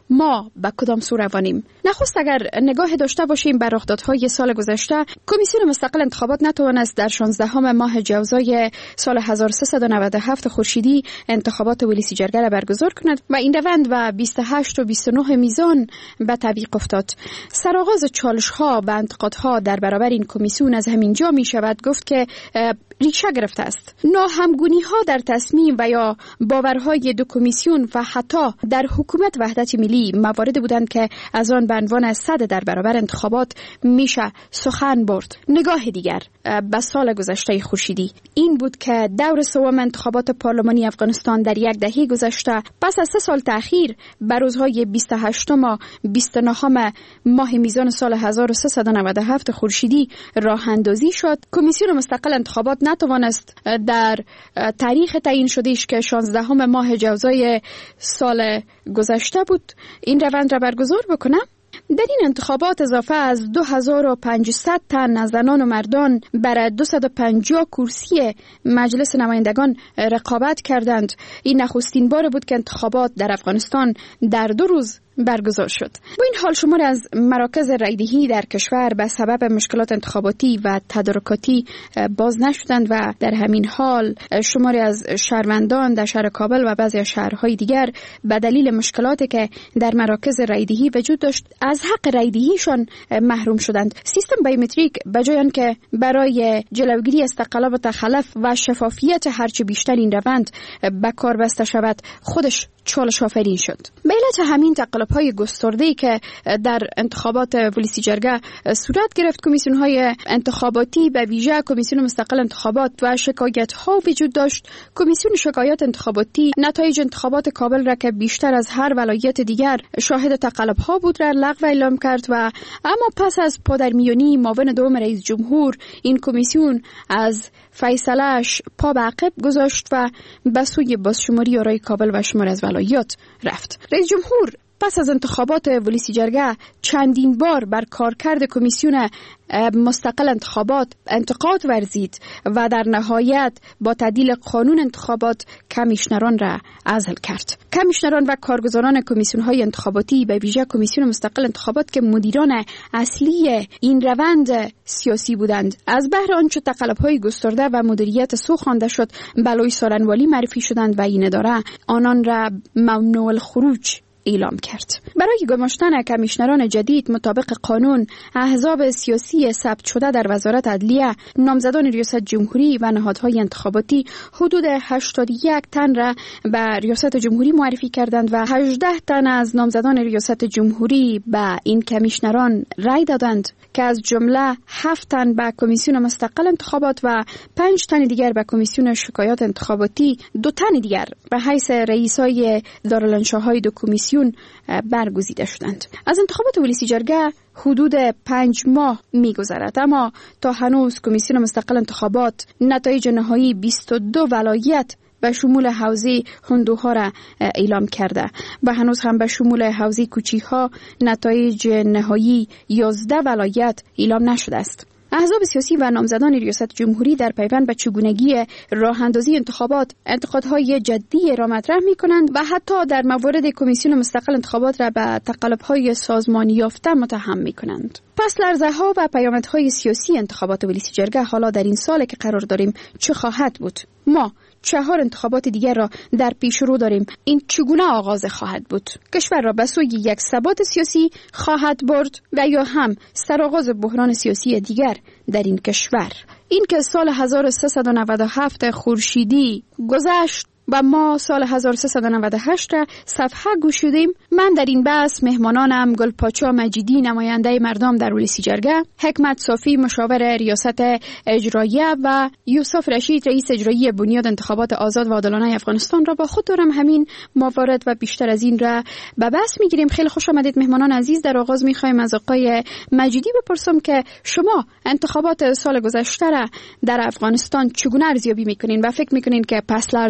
S15: ما به کدام سو روانیم؟ نخست اگر نگاه داشته باشیم بر رخدادهای سال گذشته، کمیسیون مستقل انتخابات نتوانست در شانزدهم ماه جوزای سال هزار و سیصد و نود و هفت خورشیدی انتخابات ولیسی جرگه را برگزار کند و این روند و بیست و هشت و بیست و نه میزان به تعویق افتاد. سرآغاز چالش‌ها و انتقادها در برابر این کمیسیون از همین جا می شود گفت که ریشه گرفته است. ناهمگونی ها در تصمیم و یا باورهای دو کمیسیون و حتی در حکومت وحدت ملی مواردی بودند که از آن به عنوان صد در برابر انتخابات میشه سخن برد. نگاه دیگر به سال گذشته خورشیدی این بود که دور سوم انتخابات پارلمانی افغانستان در یک دهه گذشته پس از سه سال تأخیر بر روزهای بیست و هشتم و بیست و نهم ماه میزان سال هزار و سیصد و نود و هفت خورشیدی راه اندازی شد. کمیسیون مستقل انتخابات نتوانست در تاریخ تعیین شدهش که شانزدهم ماه جوزای سال گذشته بود این روند را برگزار بکنه. در این انتخابات اضافه از دو هزار و پانصد تن از زنان و مردان بر دویست و پنجاه کرسی مجلس نمایندگان رقابت کردند. این نخستین بار بود که انتخابات در افغانستان در دو روز برگزار شد. با این حال شمار از مراکز رایدهی در کشور به سبب مشکلات انتخاباتی و تدارکاتی باز نشدند و در همین حال شماری از شهروندان در شهر کابل و بعضی از شهرهای دیگر به دلیل مشکلاتی که در مراکز رایدهی وجود داشت از حق رایدهیشان محروم شدند. سیستم بایومتریک بجای آنکه برای جلوگیری از تقلب و تخلف و شفافیت هرچه بیشتر این روند به کار بسته شود خودش چالش آفرین شد. به علت همین تقلب‌های گسترده‌ای که در انتخابات ولیسی جرگه صورت گرفت، کمیسیون‌های انتخاباتی به ویژه کمیسیون مستقل انتخابات و شکایت‌ها وجود داشت. کمیسیون شکایت انتخاباتی نتایج انتخابات کابل را که بیشتر از هر ولایت دیگر شاهد تقلب‌ها بود را لغو اعلام کرد و اما پس از پادرمیانی معاون دوم رئیس جمهور این کمیسیون از فیصله‌اش پا به عقب گذاشت و به سوی بازشماری آرای کابل و شمار از ولایات رفت. رئیس جمهور پس از انتخابات ولیسی جرگه چندین بار بر کارکرد کمیسیون مستقل انتخابات انتقاد ورزید و در نهایت با تعدیل قانون انتخابات کمیشنران را عزل کرد. کمیشنران و کارگزاران کمیسیون‌های انتخاباتی به ویژه کمیسیون مستقل انتخابات که مدیران اصلی این روند سیاسی بودند از بهر آنچه تقلب‌های گسترده و مدیریت سو خوانده شد بلوی سالنوالی معرفی شدند و این اداره آنان را ممنوع الخروج اعلام کرد. برای گماشتن کمیشنران جدید مطابق قانون احزاب سیاسی ثبت شده در وزارت عدلیه نامزدان ریاست جمهوری و نهادهای انتخاباتی حدود هشتاد و یک تن را به ریاست جمهوری معرفی کردند و هجده تن از نامزدان ریاست جمهوری به این کمیشنران رای دادند که از جمله هفت تن به کمیسیون مستقل انتخابات و پنج تن دیگر به کمیسیون شکایات انتخاباتی، دو تن دیگر به حیث رئیسای دارالانشاهای دو کمیسیون برگزیده شدند. از انتخابات ولیسی جرگه حدود پنج ماه می‌گذرد اما تا هنوز کمیسیون مستقل انتخابات نتایج نهایی بیست و دو ولایت به شمول حوزه هندوها را اعلام کرده و هنوز هم به شمول حوزه کوچی‌ها نتایج نهایی یازده ولایت اعلام نشده است. احزاب سیاسی و نامزدان ریاست جمهوری در پیوند به چگونگی راه اندازی انتخابات انتقادهای جدی را مطرح می‌کنند و حتی در موارد کمیسیون مستقل انتخابات را به تقلب‌های سازمانی یافته متهم می‌کنند. پس لرزه‌ها و پیامدهای سیاسی انتخابات ولیسی جرگه حالا در این سال که قرار داریم چه خواهد بود؟ ما چهار انتخابات دیگر را در پیش رو داریم. این چگونه آغاز خواهد بود؟ کشور را به سوی یک ثبات سیاسی خواهد برد و یا هم سرآغاز بحران سیاسی دیگر در این کشور؟ این که سال هزار و سیصد و نود و هفت خورشیدی گذشت و ما سال هزار و سیصد و نود و هشت را صفحه گشودیم. من در این بحث مهمانانم گلپاچا مجیدی نماینده مردم در ولیسی جرگه، حکمت صافی مشاور ریاست اجراییه و یوسف رشید رئیس اجرایی بنیاد انتخابات آزاد و عادلانه افغانستان را با خود دارم همین موارد و بیشتر از این را به بحث میگیریم. خیلی خوش آمدید مهمانان عزیز. در آغاز میخوایم از آقای مجیدی بپرسم که شما انتخابات سال گذشته را در افغانستان چگونه ارزیابی میکنین و فکر میکنین که پس لرزه‌های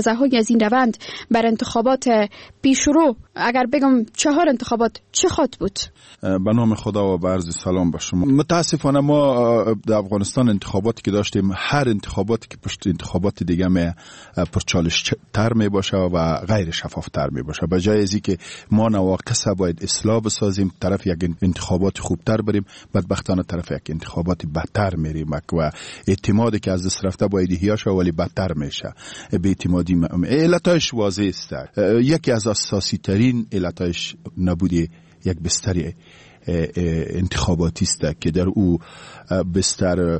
S15: از این روند بر انتخابات پیشرو، اگر بگم چهار انتخابات، چه خواهد بود؟
S16: به نام خدا و به عرض سلام به شما. متاسفانه ما در افغانستان انتخاباتی که داشتیم، هر انتخاباتی که پشت انتخابات دیگه می پرچالش تر می باشه و غیر شفاف تر می باشه. به جای ازی که ما نواقص باید اصلاح بسازیم، طرف یک انتخابات خوبتر بریم، بدبختانه طرف یک انتخابات بدتر میریم و اعتمادی که از دست رفته باید احیا شه ولی بدتر میشه. به اعتمادی علتش واضح است. یکی از اساسی ترین علتش نبودی یک بستر انتخاباتی است که در او بستر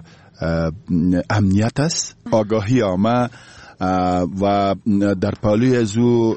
S16: امنیت است، آگاهی عامه و در پالوی از او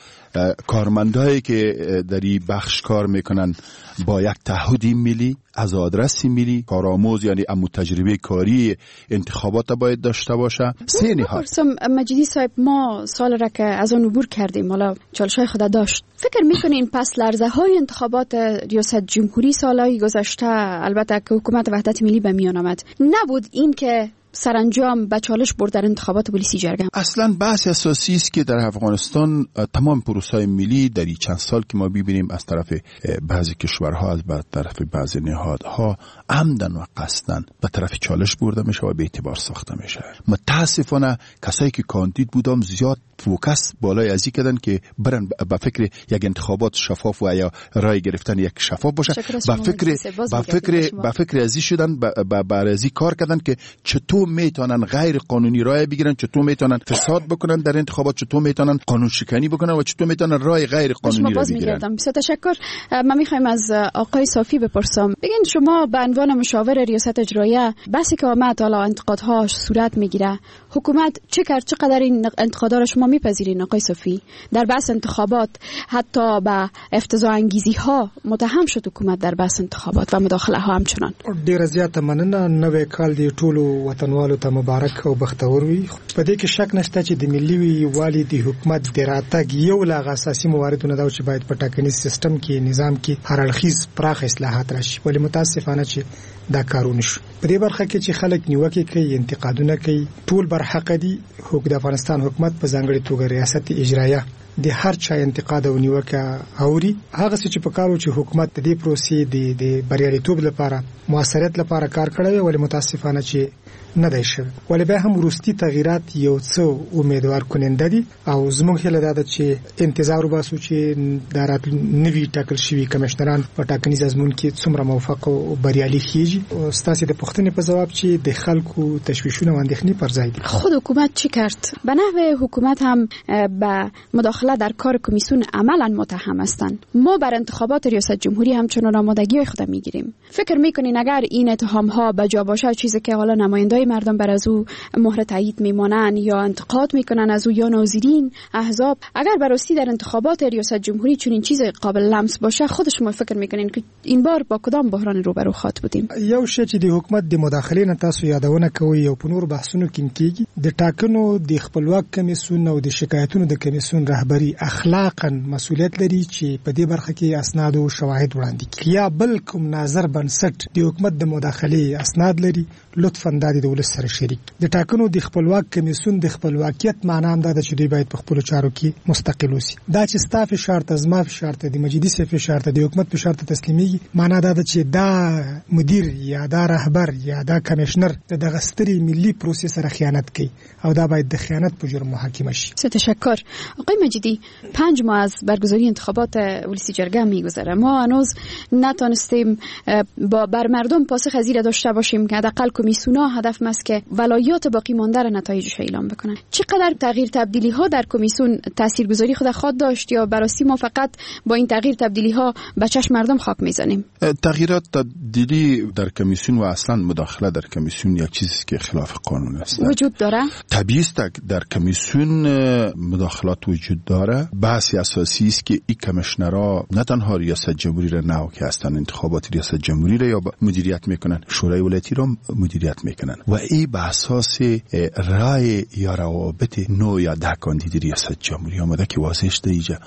S16: کارمندایی که در این بخش کار میکنن با یک تعهدی ملی از آدرس ملی کارآموز، یعنی امو تجربه کاری انتخابات باید داشته باشه. سه نهاد
S15: مجیدی صاحب، ما سال را که از آن عبور کردیم، حالا چالش‌های خود داشت، فکر میکنین پس لرزه های انتخابات ریاست جمهوری سالهای گذشته، البته که حکومت وحدت ملی به میان آمد، نبود این که سرانجام به چالش برد در انتخابات پلیسی جرگه؟
S16: اصلا بحث اساسی است که در افغانستان تمام پروسه‌های ملی در این چند سال که ما ببینیم از طرف بعضی کشورها، از طرف بعضی نهادها عمدن و قصدن به طرف چالش برده میشه و به اعتبار ساخته میشه. متاسفانه کسایی که کاندید بودم زیاد فوکس بالای ازی کردن که برن به فکر یک انتخابات شفاف و یا رای گرفتن یک شفاف باشه، به فکر به فکر به فکر ازی شدن، به برازی کار کردن که چطور میتونن غیر قانونی رای بگیرن، چطور میتونن فساد بکنن در انتخابات، چطور میتونن قانون شکنی بکنن و چطور میتونن رای غیر قانونی را بگیرن.
S15: بسیار تشکر. ما میخوایم از آقای صافی بپرسم، بگین شما به عنوان مشاور ریاست اجرایه، بحثی که آمد حالا انتقادهاش صورت میگیره، حکومت چه کرد؟ چقدر این انتقادا را شما میپذیرین آقای صافی؟ در بحث انتخابات حتی به افتضاح انگیزی ها متهم شد حکومت در بحث انتخابات و مداخله ها همچنان.
S17: ډیر زیات مننه. نوې کال دی ټولو وطنوالو ته مبارک او بختور وي. په دې کې شک نشته چې د ملي والي د حکومت د راتګ یو لا اساسي مواردونه دا چې باید په ټاکنیز سیستم کې نظام کې هر اړخیز پراخ اصلاحات راشي، ولی متاسفانه چې دا کارونه شو. په دې برخه کې چې خلک نیوکه کوي، انتقادونه کوي، ټول برحق دي. حکومت افغانستان حکومت په ځانګړي توګه ریاست اجرایه د هر چا انتقاد او نیوکه اوري. هغه چې په کارو چې حکومت د دې پروسې د بریالیتوب لپاره، موثریت لپاره کار کړی، ولی متاسفانه چې نه دی شوی. ولی به هم وروستي تغییرات یو څه امیدوار کننده دي او زموږ هیله ده چې انتظار وباسو چې د نوي ټاکل شوي کمشنران په ټاکنیز ازمون کې څومره موفق او بریالي کیږي. ستاسو د پوښتنې په جواب چې د خلکو تشویشونه و اندېښنې پر ځای دي.
S15: خود حکومت چی کرد؟ به نحو حکومت هم به مداخله در کار کمیسیون عملا متهم هستند. ما بر انتخابات ریاست جمهوری همچنان آمادگی خود میگیریم. فکر میکنین اگر این اتهام ها بجا باشه، چیزی که حالا نمایندای مردم بر از او مهر تایید میمانن یا انتقاد میکنن از او یا ناظرین احزاب، اگر براستی در انتخابات ریاست جمهوری چون این چیز قابل لمس باشه، خودش ما فکر میکنین که این بار با کدام بحران روبرو خواهد بودیم؟
S17: یو شی چې د حکومت د مداخلې نه تاسو یادونه کوي او په نور بحثونو کې کیږي، د ټاکنو د خپلواک کمیسیون او د شکایتونو د کمیسیون رهبری اخلاقاً مسؤلیت لري چې په دې برخه کې اسناد او شواهد وړاندې کړي. یا بل کوم ناظر بنسټ د حکومت د مداخلې اسناد لري، لطفاً د ولس سره شریک. د ټاکنو د خپلواک کمیسیون د خپلواکیت معنی هم دا چې دوی باید په خپل چارو کې مستقل اوسي. دا چې ستاف شرط از ما شرط د مجیدي صاحب شرط د حکومت په شرط تسلیمي، معنی دا چې دا مدیر یا دا رهبر یا دا کمشنر د دغه ستري ملي پروسې سره خیانت کوي او دا باید د خیانت په جرم محاکمه شي.
S15: تشکر. آقای مجیدی، پنج ماه از برگزاری انتخابات ولسی جرگه میگذره، ما هنوز نتونستیم با بر مردم پاسخ از این داشته باشیم که حداقل کمیسیون‌ها هدف است که ولایات باقی مانده را نتایجش اعلام بکنن. چقدر تغییر تبدیلی ها در کمیسیون تاثیرگذاری خود خواهد داشت یا براستی ما فقط با این تغییر تبدیلی ها به چشم مردم خاک میزنیم؟
S16: تغییرات تبدیلی در کمیسیون و اصلا مداخله در کمیسیون یک چیزی که خلاف قانون است
S15: وجود داره.
S16: طبیعی است در کمیسیون مداخلات وجود داره. بحثی اساسی است که این کمیشنرها نه تنها ریاست جمهوری را نه که هستن انتخابات ریاست جمهوری را یا مدیریت میکنن، شورای ولایتی را مدیریت میکنن و این به اساس رای یا روابط نو یا ده کاندید ریاست جمهوری آمده که واضح شده اینجا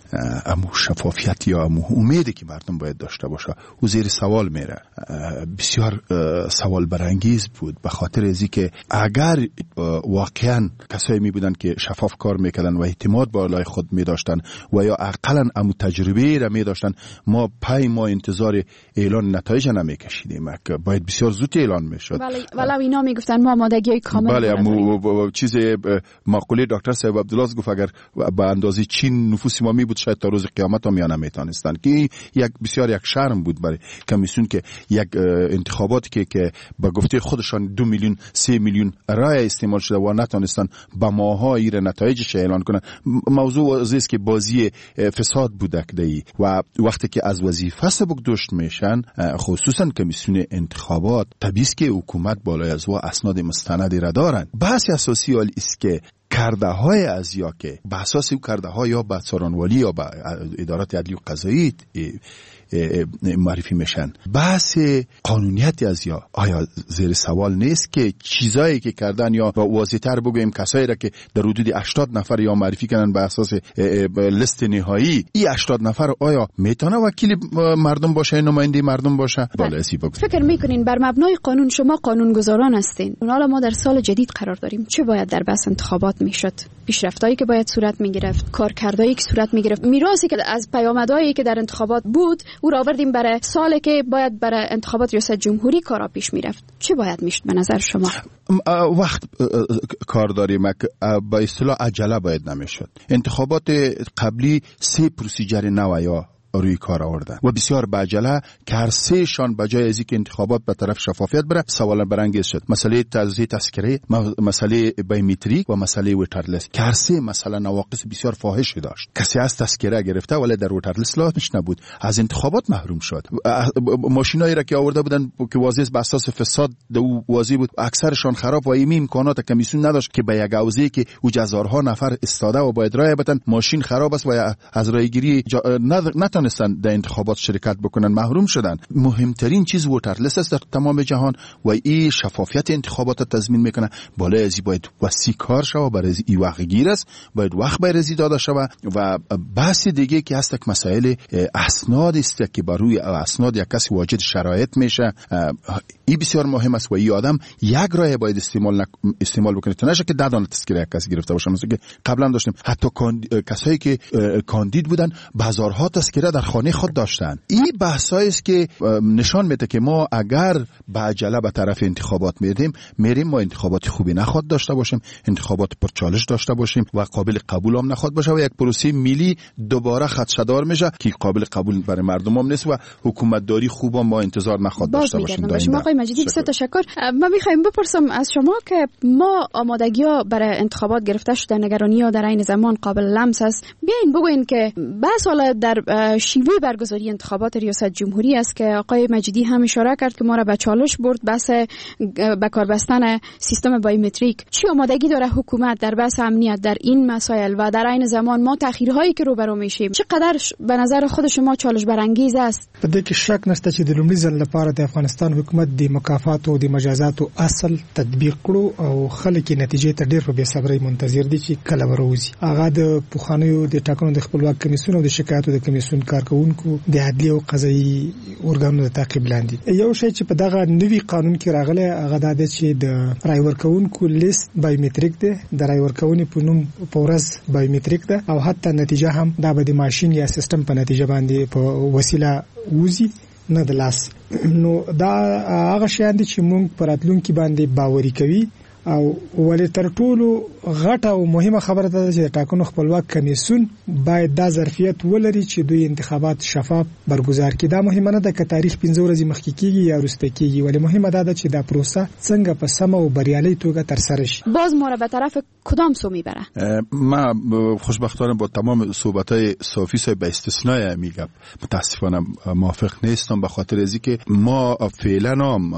S16: امو شفافیت یا امو امیدی که مردم باید داشته باشه و زیر سوال میره. بسیار سوال برانگیز بود به خاطر ازی که اگر واقعا کسایی می بودن که شفاف کار میکردن و اعتماد بالای خود می داشتن و یا اقلا امو تجربه را می داشتن، ما پای ما انتظار اعلان نتایج نمیکشیدیم، باید بسیار زود اعلان میشد.
S15: ولی ولی اینا میگفتن ما آمادگی کامل
S16: بله امو چیز مقوله دکتر صاحب عبدالله گفت اگر به اندازه چین نفوس ما می بود شاید تا روز قیامت هم میان نمیتونستن، که یک بسیار یک شرم بود برای کمیسیون که یک انتخاباتی که که با گفته خودشان دو میلیون سه میلیون رای استعمال شده و نتونستن با ماها ایر نتایجش اعلان کنن. موضوع است که بازی فساد بوده کدی و وقتی که از وظیفه سبکداشت میشن خصوصا کمیسیون انتخابات طبیعی است که حکومت بالای از و اسناد مستندی را دارن. بحث اساسی حال است که کرده های از یا که به اساس او کرده ها یا به سارانوالی یا به ادارات عدلی و قضایی معرفی میشن. بحث قانونیت از یا آیا زیر سوال نیست که چیزایی که کردن یا واضح‌تر بگویم کسایی را که در حدود هشتاد نفر یا معرفی کردن به اساس لیست نهایی، این هشتاد نفر آیا میتونه وکیل مردم باشه، نماینده مردم باشه؟ بالا سی بگو.
S15: فکر میکنین بر مبنای قانون شما قانونگذاران هستین، حالا ما در سال جدید قرار داریم، چه باید در بحث انتخابات میشد؟ پیشرفتایی که باید صورت میگرفت، کارکردایی که صورت میگرفت، میراثی که از پیامدهایی که در انتخابات بود او را آوردیم برای سالی که باید برای انتخابات ریاست جمهوری کارا پیش میرفت. چه باید میشد به نظر شما؟
S16: وقت کار داریم با اصطلاح عجله باید نمیشد. انتخابات قبلی سه پروسیجر نو یا روی کار آوردن و بسیار با عجله که هر سه شان بجای از اینکه انتخابات به طرف شفافیت بره سوال برانگیز شد. مسئله توزیع تذکره، مسئله بایومتریک و مسئله ووترلیست که هر سه مسئله نواقص بسیار فاحشی داشت. کسی از تذکره گرفته ولی در ووترلیست لاش نبود، از انتخابات محروم شد. ماشینایی را که آورده بودن که واضح به اساس فساد دو واضح بود، اکثرشان خراب و این امکانات کمیسیون نداشت که به یک حوزه که او هزارها نفر استاده و باید رای بدن ماشین خراب است و از رایگیری نتونستن در انتخابات شرکت بکنن، محروم شدن. مهمترین چیز ووترلیست است در تمام جهان و این شفافیت انتخابات تضمین میکنه. بالای ازی باید وسیع کار شود، برای این وقت گیر است، باید وقت برای ازی داده شود. و بحث دیگه که هست که مسائل اسناد است که بر روی اسناد یک کسی واجد شرایط میشه، این بسیار مهم است و این آدم یک رای باید استعمال نک... استعمال بکنه تا نشه که ده دانه تذکره یک کسی گرفته باشه. مثلا که قبلا داشتیم حتی کاند... کسایی که کاندید بودن هزارها تذکره در خانه خود داشتن. این بحثایی است که نشان میده که ما اگر به عجله به طرف انتخابات میریم میریم ما انتخابات خوبی نخواد داشته باشیم، انتخابات پرچالش داشته باشیم و قابل قبول هم نخواد باشه و یک پروسه ملی دوباره خدشه‌دار میشه که قابل قبول برای مردم هم نیست و حکومت داری خوب هم ما انتظار نخواد داشته باشیم.
S15: شما آقای مجیدی بسیار تشکر. ما میخوایم بپرسم از شما که ما آمادگی‌ها برای انتخابات گرفته شده، نگرانی‌ها در این زمان قابل لمس است. بیاین بگوین که بحث حالا در شیوه برگزاری انتخابات ریاست جمهوری است که آقای مجیدی هم اشاره کرد که ما را به چالش برد بحث به کار بستن سیستم بایومتریک. چی آمادگی داره حکومت در بحث امنیت در این مسائل و در این زمان ما تأخیرهایی که روبرو میشیم چقدر به نظر خود شما چالش برانگیز است؟
S17: په دې کې شک نشته چې د لومړي ځل لپاره د افغانستان حکومت د مکافات او د مجازات او اصل تطبیق کړو او خلک نتیجې ته ډېر په بې صبرۍ منتظر دي چې کله وروزي. هغه د پوخانیو د ټاکنو د خپلواک کمیسیون او د شکایتو د کمیسیون کارکونکو د عدلي او قضایي ارګانونو د تعقیب لاندې یو شی چې په دغه نوي قانون کې راغلی هغه دا دی چې د رای ورکونکو لیست بایومتریک دی، د رای ورکونې په نوم په ورځ بایومتریک ده او حتی نتیجه هم دا به د ماشین یا سیستم په نتیجه باندې په وسیله وزي نه د لاس. نو دا هغه شیان دي چې موږ په راتلونکي باندې باوري کوي او ولې تر ټولو غټه او مهمه خبره ده چې ټاکنو خپلواک کمیسیون باید دا ظرفیت ولري چې دوی انتخابات شفاف برگزار کړي. دا مهمه نه ده که تاریخ پنځه ورځې مخکې کیږي یا وروسته کیږي، ولې مهمه ده چې دا پروسه څنګه په سمه او بریالۍ توګه ترسره شي.
S15: باز ما را به طرف کدام سو میبره؟
S16: ما خوشبختانه با تمام صحبت‌های صافی صاحب به استثنای میگم متاسفانه موافق نیستم، به خاطر از اینکه ما فعلا هم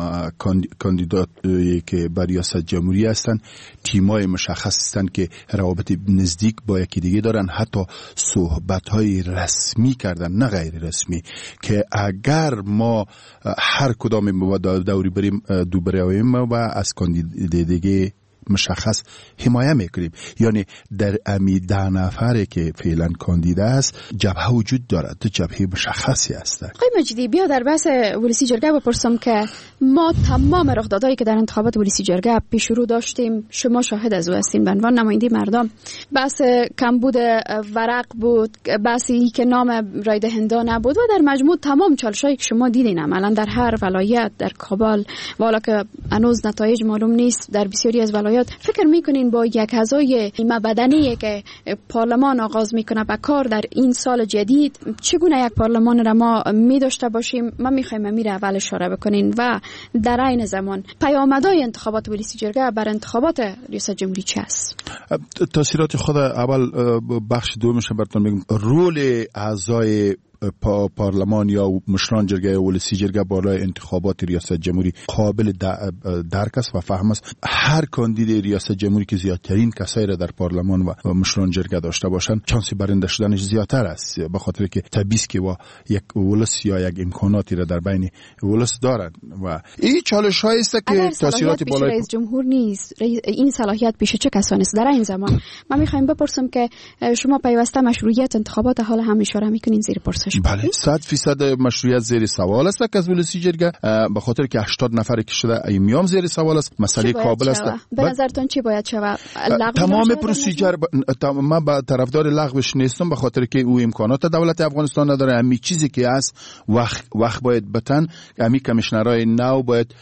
S16: کاندیداتی که بر ریاست جمهوری هستن تیمای مشخص هستن که روابط نزدیک با یکی دیگه دارن، حتی صحبت‌های رسمی کردن نه غیر رسمی که اگر ما هر کدام ما دوری بریم دو بریم و از کاندید دیگه مشخص حمایه میکنیم. یعنی در امی ده نفره که فعلا کاندیدا است جبهه وجود دارد، تو جبهه مشخصی است.
S15: آقای مجیدی، بیا در بحث ولسی جرگه بپرسم که ما تمام رخدادهایی که در انتخابات ولسی جرگه پیش رو داشتیم شما شاهد از او هستین به عنوان نماینده مردم. بحث کمبود ورق بود، بحثی که نام رای دهنده نبود و در مجموع تمام چالشایی که شما دیدین عملا در هر ولایت، در کابل و حالا که هنوز نتایج معلوم نیست در بسیاری از ولایات، فکر میکنین با یک هزای نیمه بدنی که پارلمان آغاز میکنه به کار در این سال جدید چگونه یک پارلمان را ما می داشته باشیم؟ ما میخوایم امیر اول اشاره بکنین و در عین زمان پیامدهای انتخابات ولسی جرگه بر انتخابات ریاست جمهوری چه است؟
S16: تاثیرات خود اول بخش دومش براتون میگم. رول اعضای پا پارلمان یا مشران جرگه ولسی جرگه بالای انتخابات ریاست جمهوری قابل درک است و فهم است. هر کاندید ریاست جمهوری که زیادترین کسایی را در پارلمان و مشران جرگه داشته باشند چانس برنده شدنش زیادتر است، به خاطر که طبیعی که و یک ولس یا یک امکاناتی را در بین ولس دارند و این چالش هایی است که تاثیرات بالای
S15: رئیس جمهور نیست. این صلاحیت پیش چه کسانی است در این زمان؟ من میخوایم بپرسم که شما پیوسته مشروعیت انتخابات حال هم اشاره میکنین زیر پرسش.
S16: بله، صد فیصد مشروعیت زیر سوال است که از ولسی جرگه، به خاطر که هشتاد نفر که شده ایمیام زیر سوال است. مسئله کابل است.
S15: به نظرتون چی باید شود؟
S16: تمام پروسیجر ما با طرفدار لغوش نیستم، به خاطر که او امکانات دولت افغانستان نداره. همین چیزی که است وقت وقت باید بتن، همین کمیشنرای نو باید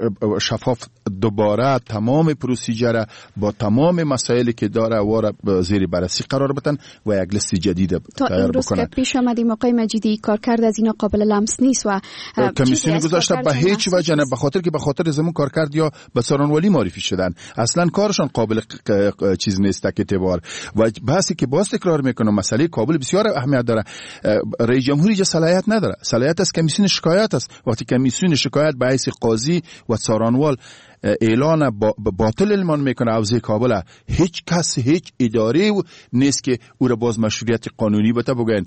S16: شفاف دوباره تمام پروسیجر با تمام مسائلی که داره واره زیر بررسی قرار بدن و یک لیست جدید تیار بکنن.
S15: پیش آمدیم آقای مجیدی کارکرد از اینا قابل لمس نیست و
S16: کمیسیون گذاشته به هیچ وجه نه، به خاطر که به خاطر زمون کارکرد یا به سارانوالی معرفی شدن، اصلا کارشان قابل چیز نیست که اعتبار. و بحثی که باز تکرار میکنم مسئله کابل بسیار اهمیت داره. رئیس جمهوری جا صلاحیت نداره، صلاحیت از کمیسیون شکایت است. وقتی کمیسیون شکایت به حیث قاضی و سارانوال اعلان باطل اعلام میکنه حوزه کابل، هیچ کس هیچ اداره نیست که او را باز مشروعیت قانونی بده بگن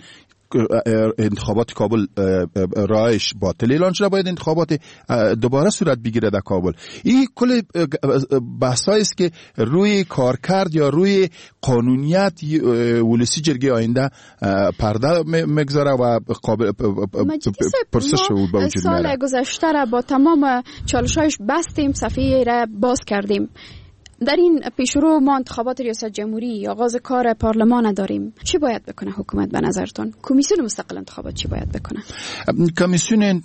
S16: انتخابات کابل رایش باطل اعلان شده، باید انتخابات دوباره صورت بگیره در کابل. این کل بحثایی است که روی کارکرد یا روی قانونیت ولسی جرگه آینده پرده میگذاره و قابل پرسش بود با وجود میاره.
S15: سال گذشته را با تمام چالش‌هایش بستیم، صفحه را باز کردیم. در این پیشرو ما انتخابات ریاست جمهوری، آغاز کار پارلمان داریم. چی باید بکنه حکومت به نظرتون؟ کمیسیون مستقل انتخابات چی باید بکنه؟
S16: کمیسیون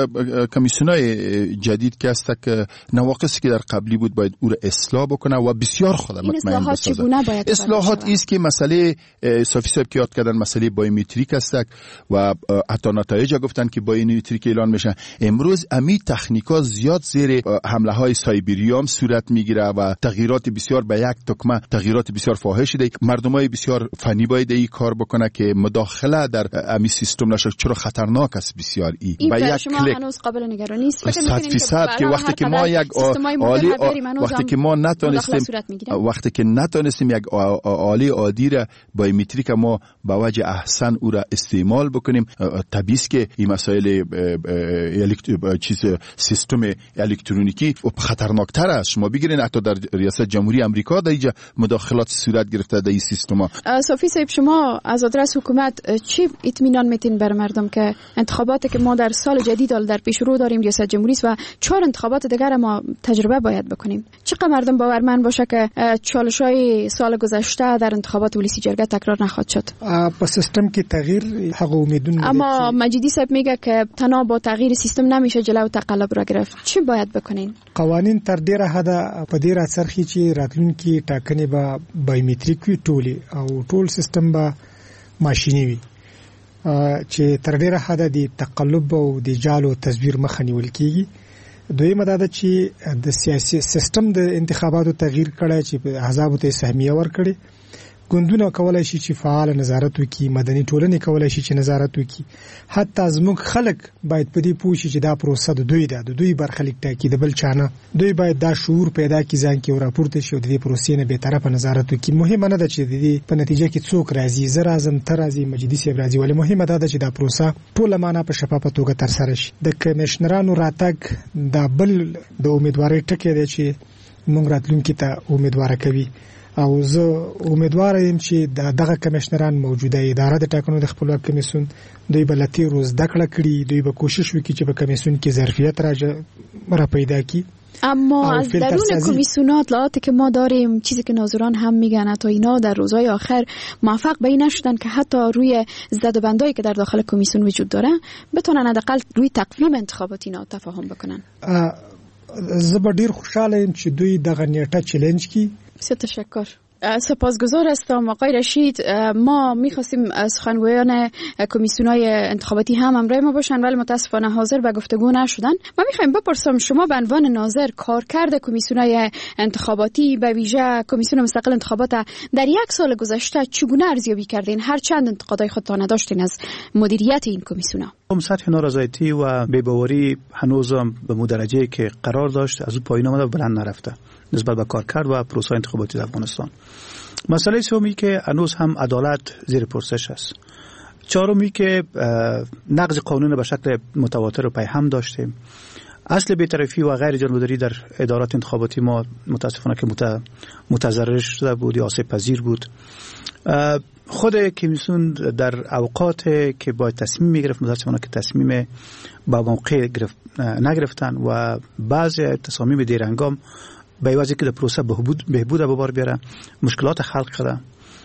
S16: کمیسیونای جدید که است که نواقصی که در قبلی بود باید او را اصلاح بکنه و بسیار خود مطمئن بسازه. اصلاحات است که مسئله صافی صاحب که یاد کردن مسئله بایومتریک است و حتی نتایج گفتن که بایومتریک اعلان میشه. امروز امی تکنیکا زیاد زیر حمله های سایبری هم صورت میگیره و تغییرات بسیار به یک تکمه تغییرات بسیار فاحش ده. مردمای بسیار فنی باید این کار بکنه که مداخله در امی سیستم نشه، چرا خطرناک است بسیار ای.
S15: این با یک کلیک هنوز قابل نگرانی نیست.
S16: صد فیصد که وقتی که ما یک عالی وقتی که ما نتونستیم وقتی که نتونستیم یک عالی عادی را بایومتریک ما با وجه احسن او را استعمال بکنیم، طبیعی است که این مسائل چیز سیستم الکترونیکی خطرناکتر است. شما بگیرین حتی در ریاست جمهوری امریکا در اینجا مداخلات صورت گرفته در این سیستم.
S15: صافی صاحب، شما از آدرس حکومت چی اطمینان میتین بر مردم که انتخاباتی که ما در سال جدید در پیش رو داریم ریاست جمهوری و چهار انتخابات دیگر ما تجربه باید بکنیم؟ چقدر مردم باورمند باشه که چالش‌های سال گذشته در انتخابات ولسی جرگه تکرار نخواهد شد؟
S17: با سیستم که تغییر حق امیدون،
S15: اما مجیدی صاحب میگه که تنها با تغییر سیستم نمیشه جلو تقلب را گرفت. چی باید بکنین؟
S17: قوانین تر ډیره حد په ډیره سرخی چې راتلونکي ټاکنې به بایومتریک وي ټولې او ټول سیستم به ماشیني وي چې تر ډیره حد د تقلب او د جال او تزویر مخه نیول کیږي. دویمه دا ده چې د سیاسي سیستم د انتخاباتو تغییر کړی چې په احزابو ته سهمیه ورکړي. ګوندونه کولای شي چې فعال نظارت وکړي، مدني ټولنې کولای شي چې نظارت وکړي. حتی زموږ خلک باید په دې پوه شي چې دا پروسه د دوی ده، د دوی برخلیک ټاکي، د بل چا نه. دوی باید دا شعور پیدا کړي ځان کې او راپورته شي او د دې پروسې نه بېطرفه نظارت وکړي. مهمه نه ده چې د دې په نتیجه کې څوک راځي، زه راځم، ته راځې، مجیدي صاحب راځي، ولې مهمه دا ده چې دا پروسه ټوله معنا په شفافه توګه ترسره شي. د کمیشنرانو راتګ دا بل د امیدوارۍ ټکی دی چې موږ راتلونکي ته امیدواره کوي او زه امیدواره یم چې دغه کمشنران موجوده اداره د ټاکنو د خپلواک کمیسیون دوی به له تیرو زده کړه کړي، دوی به کوشش وکړي چې په کمیسیون کې ظرفیت را پیدا کړي.
S15: اما از درون کمیسیونات لایاتی که ما داریم، چیزی که ناظران هم میگن، تا اینا در روزهای آخر موفق به این نشدن که حتی روی زدوبندایی که در داخل کمیسیون وجود داره بتونن حداقل روی تقویم انتخابات اینا تفاهم بکنن.
S17: زه به ډیر خوشاله یم چې دوی دغه نیټه چالش کړي.
S15: بسیار تشکر. سپاسگزار هستم آقای رشید. ما میخواستیم سخنگویان کمیسیون‌های انتخاباتی هم همراه ما باشن ولی متاسفانه حاضر به گفتگو نشدن. ما میخوایم بپرسم شما به عنوان ناظر کارکرد کمیسیون‌های انتخاباتی به ویژه کمیسیون مستقل انتخابات در یک سال گذشته چگونه ارزیابی کردین؟ هر چند انتقادهای خودتان داشتین از مدیریت این کمیسیون‌ها؟
S18: سطح نارضایتی و بی‌باوری هنوز به مدرجه که قرار داشت از اون پایین آمده و بلند نرفته نسبت به کارکرد و پروسه انتخاباتی در افغانستان. مسئله سومی که هنوز هم عدالت زیر پرسش است. چهارمی که نقض قانون به شکل متواتر و پیهم داشتیم. اصل بی‌طرفی و غیر جانبداری در ادارات انتخاباتی ما متاسفانه که متضرر شده بود یا آسیب پذیر بود. خود کمیسیون در اوقات که باید تصمیم میگرفت متاسفانه که تصمیم با موقع گرفت نگرفتن و بعضی تصامیم دیرهنگام به وجه که در پروسه بهبود بهبود به بار بیاره مشکلات خلق کرده.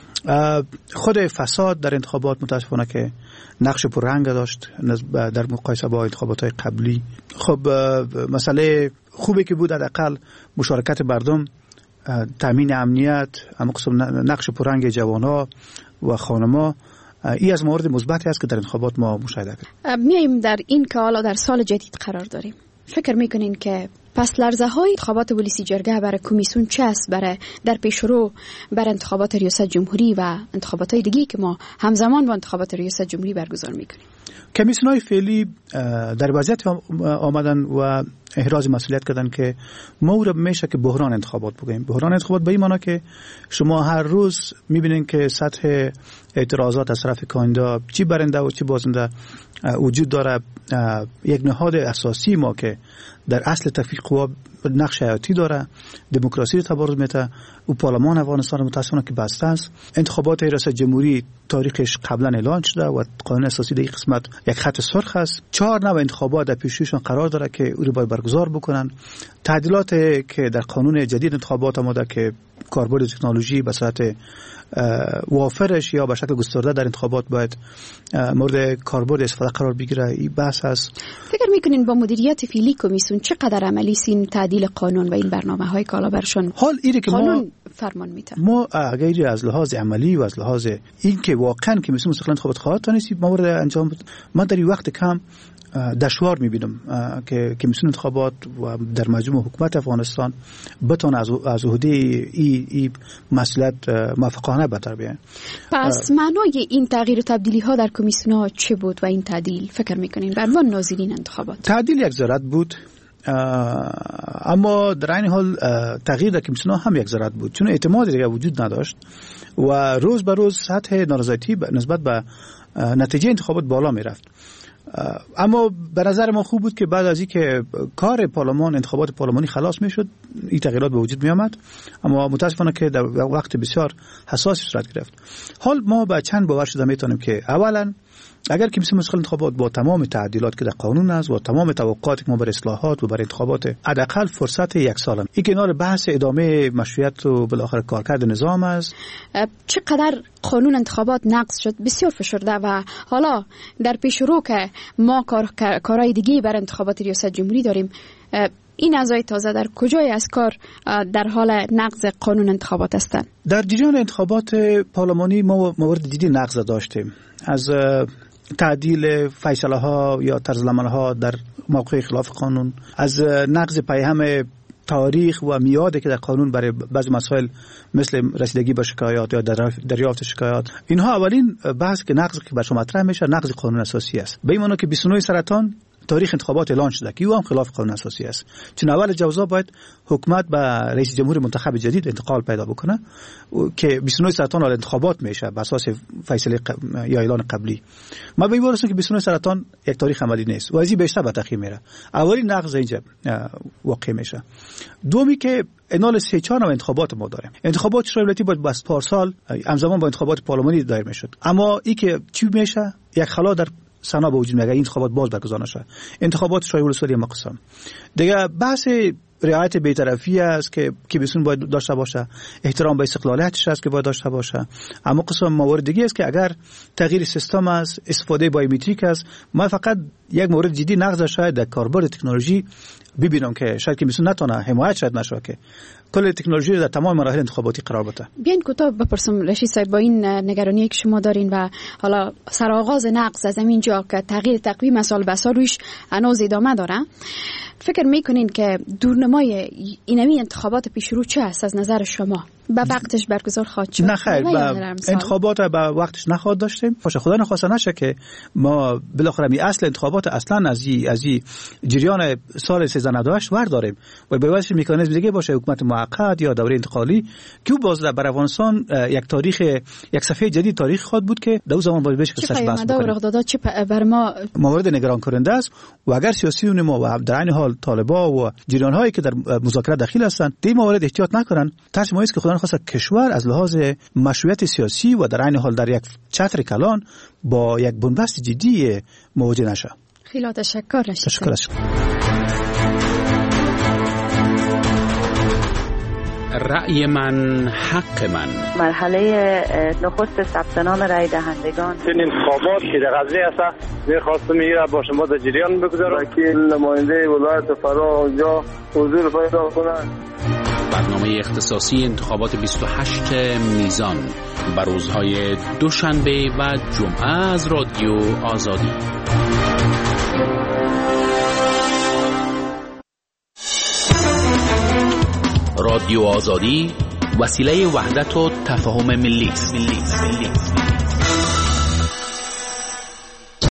S18: خود فساد در انتخابات متاسفانه که نقش پررنگ داشت در مقایسه با انتخابات های قبلی. خب مسئله خوبی که بود حداقل مشارکت مردم، تامین امنیت، اما قسم نقش پررنگ جوانها و خانم‌ها، این از موارد مثبتی است که در انتخابات ما مشاهده کردیم.
S15: میایم در این که حالا در سال جدید قرار داریم، فکر میکنین که پس لرزه های انتخابات ولسی جرگه برای کمیسیون چه است برای در پیشرو برای انتخابات ریاست جمهوری و انتخابات های دیگی که ما همزمان با انتخابات ریاست جمهوری برگزار میکنیم؟
S18: کمیسیون های فعلی در وضعیت آمدن و احراز مسئولیت کردن که ما او را میشه که بحران انتخابات بگیم. بحران انتخابات به این معنی که شما هر روز میبینین که سطح اعتراضات از طرف کاندیدا چی برنده و چی بازنده وجود داره. یک نهاد اساسی ما که در اصل تفکیک قوا نقش حیاتی داره، دموکراسی رو تبارز میده و پارلمان افغانستان متاسفانه که بسته است. انتخابات ریاست جمهوری تاریخش قبلا اعلان شده و قانون اساسی در این قسمت یک خط سرخ است. چهار نوع انتخابات در پیشرویشان قرار داره که او رو باید برگزار بکنن. تعدیلات که در قانون جدید انتخابات آمده که کاربرد تکنولوژی به صورت وافرش یا به شکل گسترده در انتخابات باید مورد کاربرد استفاده قرار بگیره، این بحث است.
S15: فکر میکنین با مدیریت فعلی کمیسیون چقدر عملی سین تعدیل قانون و این برنامه‌های کالا برشون
S18: حال ایره که
S15: قانون
S18: ما
S15: فرمان میده؟
S18: ما اگر از لحاظ عملی و از لحاظ این که واقعا کمیسیون مستقل انتخابات خواهد تونست مورد انجام ما در این وقت کم دشوار میبینم که کمیسیون انتخابات و در مجموع حکومت افغانستان بتونه از از عهده این ای مسئولیت موافقانه بتر بیان.
S15: پس معنای این تغییر و تبدیلی ها در کمیسیون ها چه بود و این تعدیل فکر میکنین به عنوان ناظرین انتخابات؟
S18: تعدیل یک ضرورت بود، اما در این حال تغییر در کمیسیون ها هم یک ضرورت بود چون اعتماد دیگه وجود نداشت و روز به روز سطح نارضایتی نسبت به نتیجه انتخابات بالا میرفت. اما به نظر ما خوب بود که بعد از اینکه کار پارلمان انتخابات پارلمانی خلاص میشد این تغییرات به وجود می آمد، اما متاسفانه که در وقت بسیار حساسی صورت گرفت. حال ما با چند باور شده میتونیم که اولا اگر کمیسیون مستقل انتخابات با تمام تعدیلات که در قانون است و تمام توقعاتی که ما بر اصلاحات و بر انتخابات حداقل فرصت یک سال این کنار بحث ادامه مشروعیت و بالاخره کارکرد نظام است.
S15: چقدر قانون انتخابات نقض شد بسیار فشرده و حالا در پیش رو که ما کار کارهای دیگه بر انتخابات ریاست جمهوری داریم، این اعضای تازه در کجای از کار در حال نقض قانون انتخابات هستند؟
S18: در جریان انتخابات پارلمانی ما موارد جدی نقض داشتیم، از تعدیل فیصله ها یا طرزالعمل ها در موقع خلاف قانون، از نقض پیهم تاریخ و میادی که در قانون برای بعضی مسائل مثل رسیدگی به شکایات یا دریافت شکایات، اینها اولین بحث که نقض که بر شما مطرح میشه نقض قانون اساسی است. به این معنی که بیست و نه سرطان تاریخ انتخابات اعلان شده که او هم خلاف قانون اساسی است. چون اول جوزا باید حکومت به رئیس جمهور منتخب جدید انتقال پیدا بکنه که بیست و نه سرطان انتخابات میشه بر اساس فیصله قب... یا اعلان قبلی. ما به این وارسیم که بیست و نه سرطان یک تاریخ عملی نیست و ازی بیشتر به تاخیر میره. اولی نقض اینجا واقع میشه. دومی که انال سه چهار نوع انتخابات ما داریم. انتخابات شورای ولایتی باید بس پارسال همزمان با انتخابات پارلمانی دایر میشد. اما این که چی میشه یک خلا در سنا به وجود میاد این انتخابات باز برگزار نشه. انتخابات شورای ولایتی هم قسم. دیگه بحث رعایت بی‌طرفی است که که بسون باید داشته باشه، احترام به استقلالیتش است که باید داشته باشه. اما قسم موارد دیگه است که اگر تغییر سیستم است، استفاده بایومتریک است، ما فقط یک مورد جدی نقض شاید در کاربرد تکنولوژی ببینم که شاید که بسون نتونه حمایت شاید نشه که کل تکنولوژی در تمام مراحل انتخاباتی قرار بده.
S15: بیاین کوتاه بپرسم رشید صاحب، با این نگرانی که شما دارین و حالا سرآغاز نقض از همین جا که تغییر تقویم سال به سال روش هنوز ادامه داره، فکر میکنین که دورنمای اینمی انتخابات پیش رو چه است از نظر شما؟ به وقتش برگزار خواهد شد؟
S18: نه خیر، انتخابات به وقتش نخواهد داشتیم. باشه خدا نخواسته نشه که ما بالاخره می اصل انتخابات اصلا از این از این جریان سال سیزده نود و هشت ور داریم و به واسه مکانیزم دیگه باشه حکومت موقت یا دوره انتقالی که باز در افغانستان یک تاریخ یک صفحه جدید تاریخ خواهد بود که در زمان باید بهش قصهش بحث
S15: بکنیم. چه رخدادات چه بر ما
S18: موارد نگران کننده است و اگر سیاسیون ما و در این حال طالبان و جریان هایی که در مذاکره داخل هستند این موارد احتیاط نکنن، ترس ما است که خدا نخواسته کشور از لحاظ مشروعیت سیاسی و در این حال در یک چتر کلان با یک بنبست جدی مواجه نشه.
S15: خیلی تشکر رشید.
S18: تشکر.
S14: رأی من حق من.
S19: مرحله نخست ثبت نام رأی دهندگان.
S20: این انتخابات که در قضیه است می‌خواستم میگیره با شما در جریان بگذارم که نماینده ولایت فرا اونجا حضور پیدا کنند.
S14: برنامه اختصاصی انتخابات بیست و هشت میزان بر روزهای دوشنبه و جمعه از رادیو آزادی. رادیو آزادی وسیله وحدت و تفاهم ملی است.